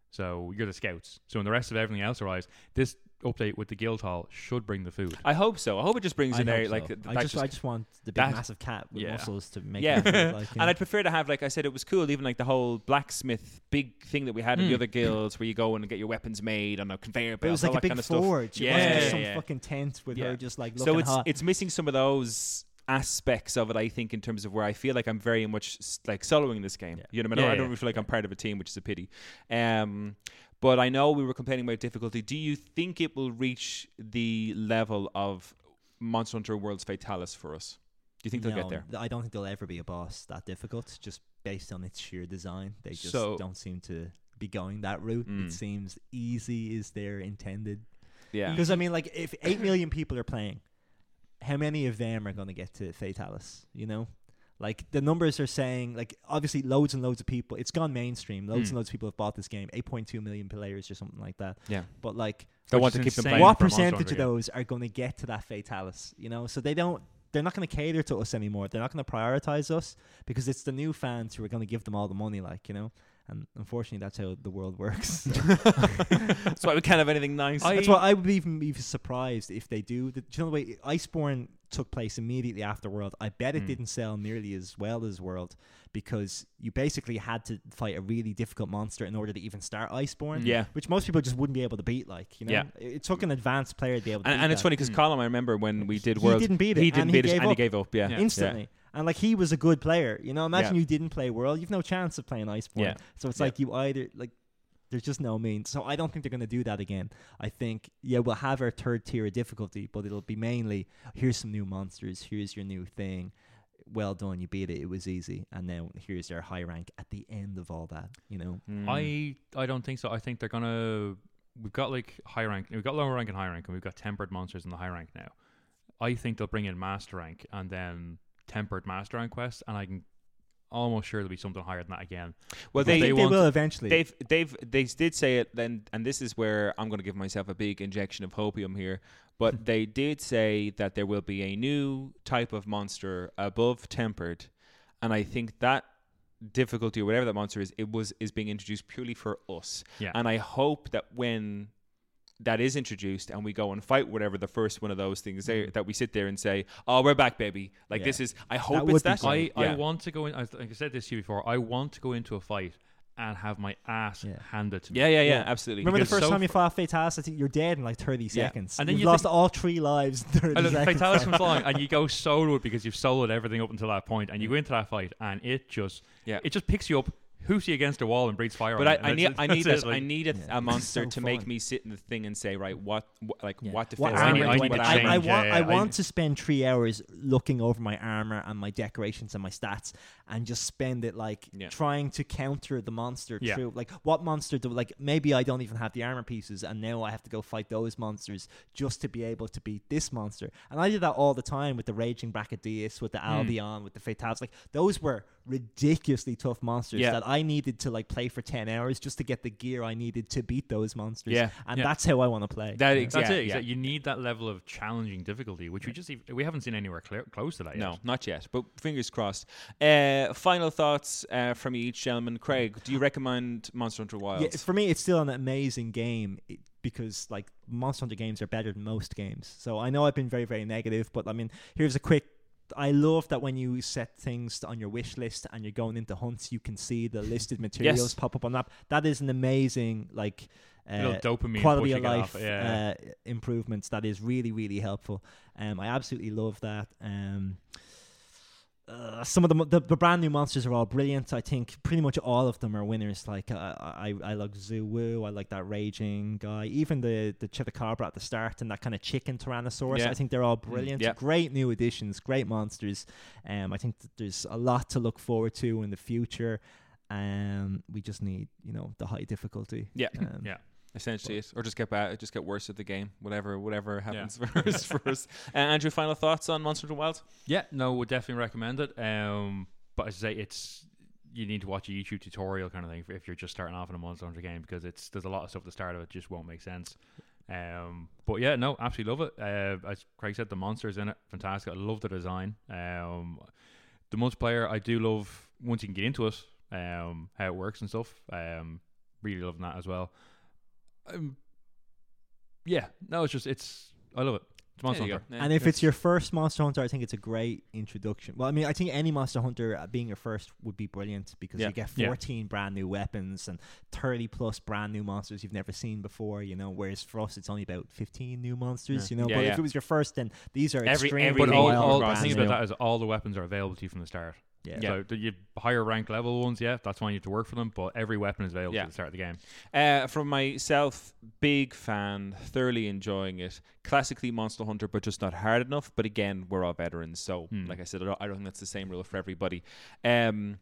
So you're the scouts. So when the rest of everything else arrives, this update with the guild hall should bring the food. I hope so. I hope it just brings I in hope there so. like th- I that just, just- I just want the big that- massive cat with yeah. muscles to make Yeah. it food, like, you and know. I'd prefer to have, like I said, it was cool. Even like the whole blacksmith big thing that we had in Mm. the other guilds, where you go in and get your weapons made on a conveyor But belt, it was all like a that big kind of stuff. forge. It Yeah, wasn't just yeah, some yeah. fucking tent with Yeah. her just like looking So it's hot. it's missing some of those aspects of it, I think, in terms of where I feel like I'm very much s- like soloing this game. Yeah. You know what I mean? Yeah, I don't yeah. really feel like I'm part of a team, which is a pity. Um, but I know we were complaining about difficulty. Do you think it will reach the level of Monster Hunter World's Fatalis for us? Do you think they'll No, get there? th- I don't think there'll ever be a boss that difficult, just based on its sheer design. They just So- don't seem to be going that route. Mm. It seems easy is their intended. Yeah. Because, I mean, like, if eight million people are playing, how many of them are going to get to Fatalis, you know? Like, the numbers are saying, like, obviously loads and loads of people, it's gone mainstream. Loads Mm. and loads of people have bought this game, eight point two million players or something like that. Yeah. But, like, They Which want is to keep them insane. playing. what for a Monster percentage Hunter of game. those are going to get to that Fatalis, you know? So they don't, they're not going to cater to us anymore. They're not going to prioritize us because it's the new fans who are going to give them all the money, like, you know? And unfortunately, that's how the world works. That's why we can't have anything nice. I- That's why I would even be surprised if they do. The, do you know the way Iceborne took place immediately after World? I bet it Hmm. didn't sell nearly as well as World because you basically had to fight a really difficult monster in order to even start Iceborne. yeah. Which most people just wouldn't be able to beat, like, you know? Yeah. It, it took an advanced player to be able to And, beat and it's that. funny because Mm. Colin, I remember when we did He World, didn't beat it, he didn't and beat he it, gave and he up. gave up. Yeah, Yeah. instantly. And like he was a good player, you know. Imagine Yeah. you didn't play World, you've no chance of playing Iceborne. Yeah. So it's Yeah. like you either like there's just no means. So I don't think they're going to do that again. I think yeah, we'll have our third tier of difficulty, but it'll be mainly here's some new monsters, here's your new thing. Well done, you beat it. It was easy, and now here's their high rank at the end of all that. You know, Mm. I I don't think so. I think they're gonna. We've got like high rank. We've got lower rank and high rank, and we've got tempered monsters in the high rank now. I think they'll bring in master rank and then tempered master rank quest, and I can almost sure there'll be something higher than that again. well, I they think they they want- will eventually. They've they've they did say it then, and this is where I'm going to give myself a big injection of hopium here. But they did say that there will be a new type of monster above tempered, and I think that difficulty or whatever that monster is, it was is being introduced purely for us. Yeah. And I hope that when that is introduced and we go and fight whatever the first one of those things there, that we sit there and say, "Oh, we're back, baby!" Like Yeah. this is. I hope would it's be that. great. I, yeah. I want to go in. I- Like I said this to you before. I want to go into a fight and have my ass Yeah. handed to me. yeah, yeah, yeah, Yeah. absolutely. Remember the because first so time you fr- fought Fatalis? I think you're dead in like thirty Yeah. seconds. And then You've you lost think- all three lives in thirty And then seconds. Fatalis comes along, and you go soloed because you've soloed everything up until that point, and you go into that fight, and it just Yeah. it just picks you up, hoops you against a wall, and breathes fire. But on I, you, and I need that's- I need that's that it, I like- need a, Yeah. a It's monster so to make fun. me sit in the thing and say, right, what, what like Yeah. what defense? What do armor I need- do I I, need want? to I, I change, want, yeah, I I- want to spend three hours looking over my armor and my decorations and my stats, and just spend it like Yeah. trying to counter the monster. Yeah. Through like what monster do like maybe I don't even have the armor pieces, and now I have to go fight those monsters just to be able to beat this monster. And I did that all the time with the Raging Brachydius, with the Albion, with the Fatals. Like those were ridiculously tough monsters Yeah. that I needed to like play for ten hours just to get the gear I needed to beat those monsters. Yeah. And Yeah. that's how I want to play. That Yeah. ex- That's yeah, it. yeah. exactly. You need that level of challenging difficulty, which we just ev- we haven't seen anywhere cl- close to that No, yet. not yet. But fingers crossed. Uh, final thoughts uh, from each gentleman. Craig, do you recommend Monster Hunter Wilds? Yeah, for me, it's still an amazing game it, because like Monster Hunter games are better than most games. So I know I've been very, very negative, but I mean, here's a quick. I love that when you set things on your wish list and you're going into hunts, you can see the listed materials Yes. pop up on that. That is an amazing like uh, Little dopamine quality push of you get life off it, yeah. uh, improvements. That is really, really helpful. Um, I absolutely love that. Um, uh, some of the, the the brand new monsters are all brilliant. I think pretty much all of them are winners. Like uh, I I like Zuwu. I like that raging guy. Even the the Chupacabra at the start and that kind of chicken Tyrannosaurus. Yeah. I think they're all brilliant. yeah. Great new additions. Great monsters. Um, I think that there's a lot to look forward to in the future. Um, we just need you know the high difficulty. Yeah. Um, Yeah. Essentially, it, or just get bad, just get worse at the game. Whatever, whatever happens first. For us. Uh, Andrew, final thoughts on Monster Hunter Wilds? Yeah, no, would definitely recommend it. Um, but as I say, it's you need to watch a YouTube tutorial kind of thing if you're just starting off in a Monster Hunter game because it's there's a lot of stuff at the start of it just won't make sense. Um, but yeah, no, absolutely love it. Uh, as Craig said, the monsters in it, fantastic. I love the design. Um, the multiplayer, I do love once you can get into it, um, how it works and stuff. Um, really loving that as well. Um, yeah, no, it's just it's I love it. It's Monster There you Hunter. go. Yeah, And if that's- it's your first Monster Hunter, I think it's a great introduction. Well, I mean, I think any Monster Hunter uh, being your first would be brilliant because Yeah. you get Yeah. fourteen brand new weapons and thirty plus brand new monsters you've never seen before, you know, whereas for us, it's only about fifteen new monsters, Yeah. you know. Yeah, but yeah. if it was your first, then these are Every- extremely everything But all, wild, all, the brand thing new. about that is all the weapons are available to you from the start. Yeah. Yeah. So the, you higher rank level ones, yeah, that's fine. You have to work for them, but every weapon is available Yeah. at the start of the game. Uh, from myself, big fan, thoroughly enjoying it. Classically Monster Hunter, but just not hard enough. But again, we're all veterans, so Hmm. like I said, I don't, I don't think that's the same rule for everybody. Um,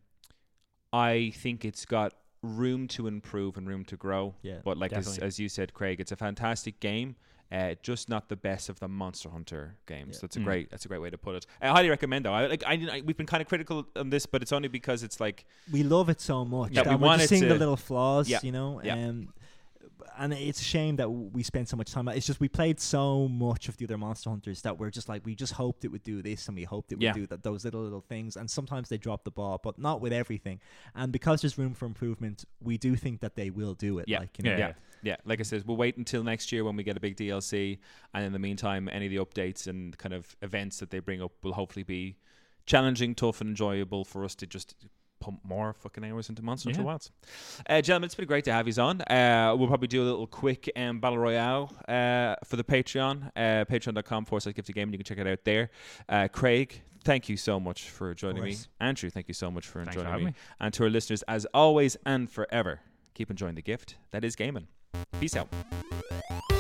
I think it's got room to improve and room to grow. Yeah, But like as, definitely. as you said, Craig, it's a fantastic game. Uh, just not the best of the Monster Hunter games. Yeah. That's a Mm. great. That's a great way to put it. I highly recommend though. I like. I, didn't- I we've been kind of critical on this, but it's only because it's like We love it so much Yeah, that we we're wanted just seeing the to- little flaws, Yeah. you know. Yeah. Um, and it's a shame that we spend so much time. It's just we played so much of the other Monster Hunters that we're just like we just hoped it would do this and we hoped it would Yeah. do that. Those little little things, and sometimes they drop the ball, but not with everything. And because there's room for improvement, we do think that they will do it. Yeah. Like, you know, Yeah. Yeah, yeah. Like I said, we'll wait until next year when we get a big D L C, and in the meantime, any of the updates and kind of events that they bring up will hopefully be challenging, tough, and enjoyable for us to just pump more fucking hours into Monster Hunter Yeah. Wilds. Uh, gentlemen, it's been great to have you on. Uh, we'll probably do a little quick um, battle royale uh, for the Patreon, uh, patreon.com forward slash Gifted Gaming. You can check it out there. Uh, Craig, thank you so much for joining me. course. Andrew, thank you so much for Thanks for joining having me. me. And to our listeners, as always and forever, keep enjoying the gift that is gaming. Peace out.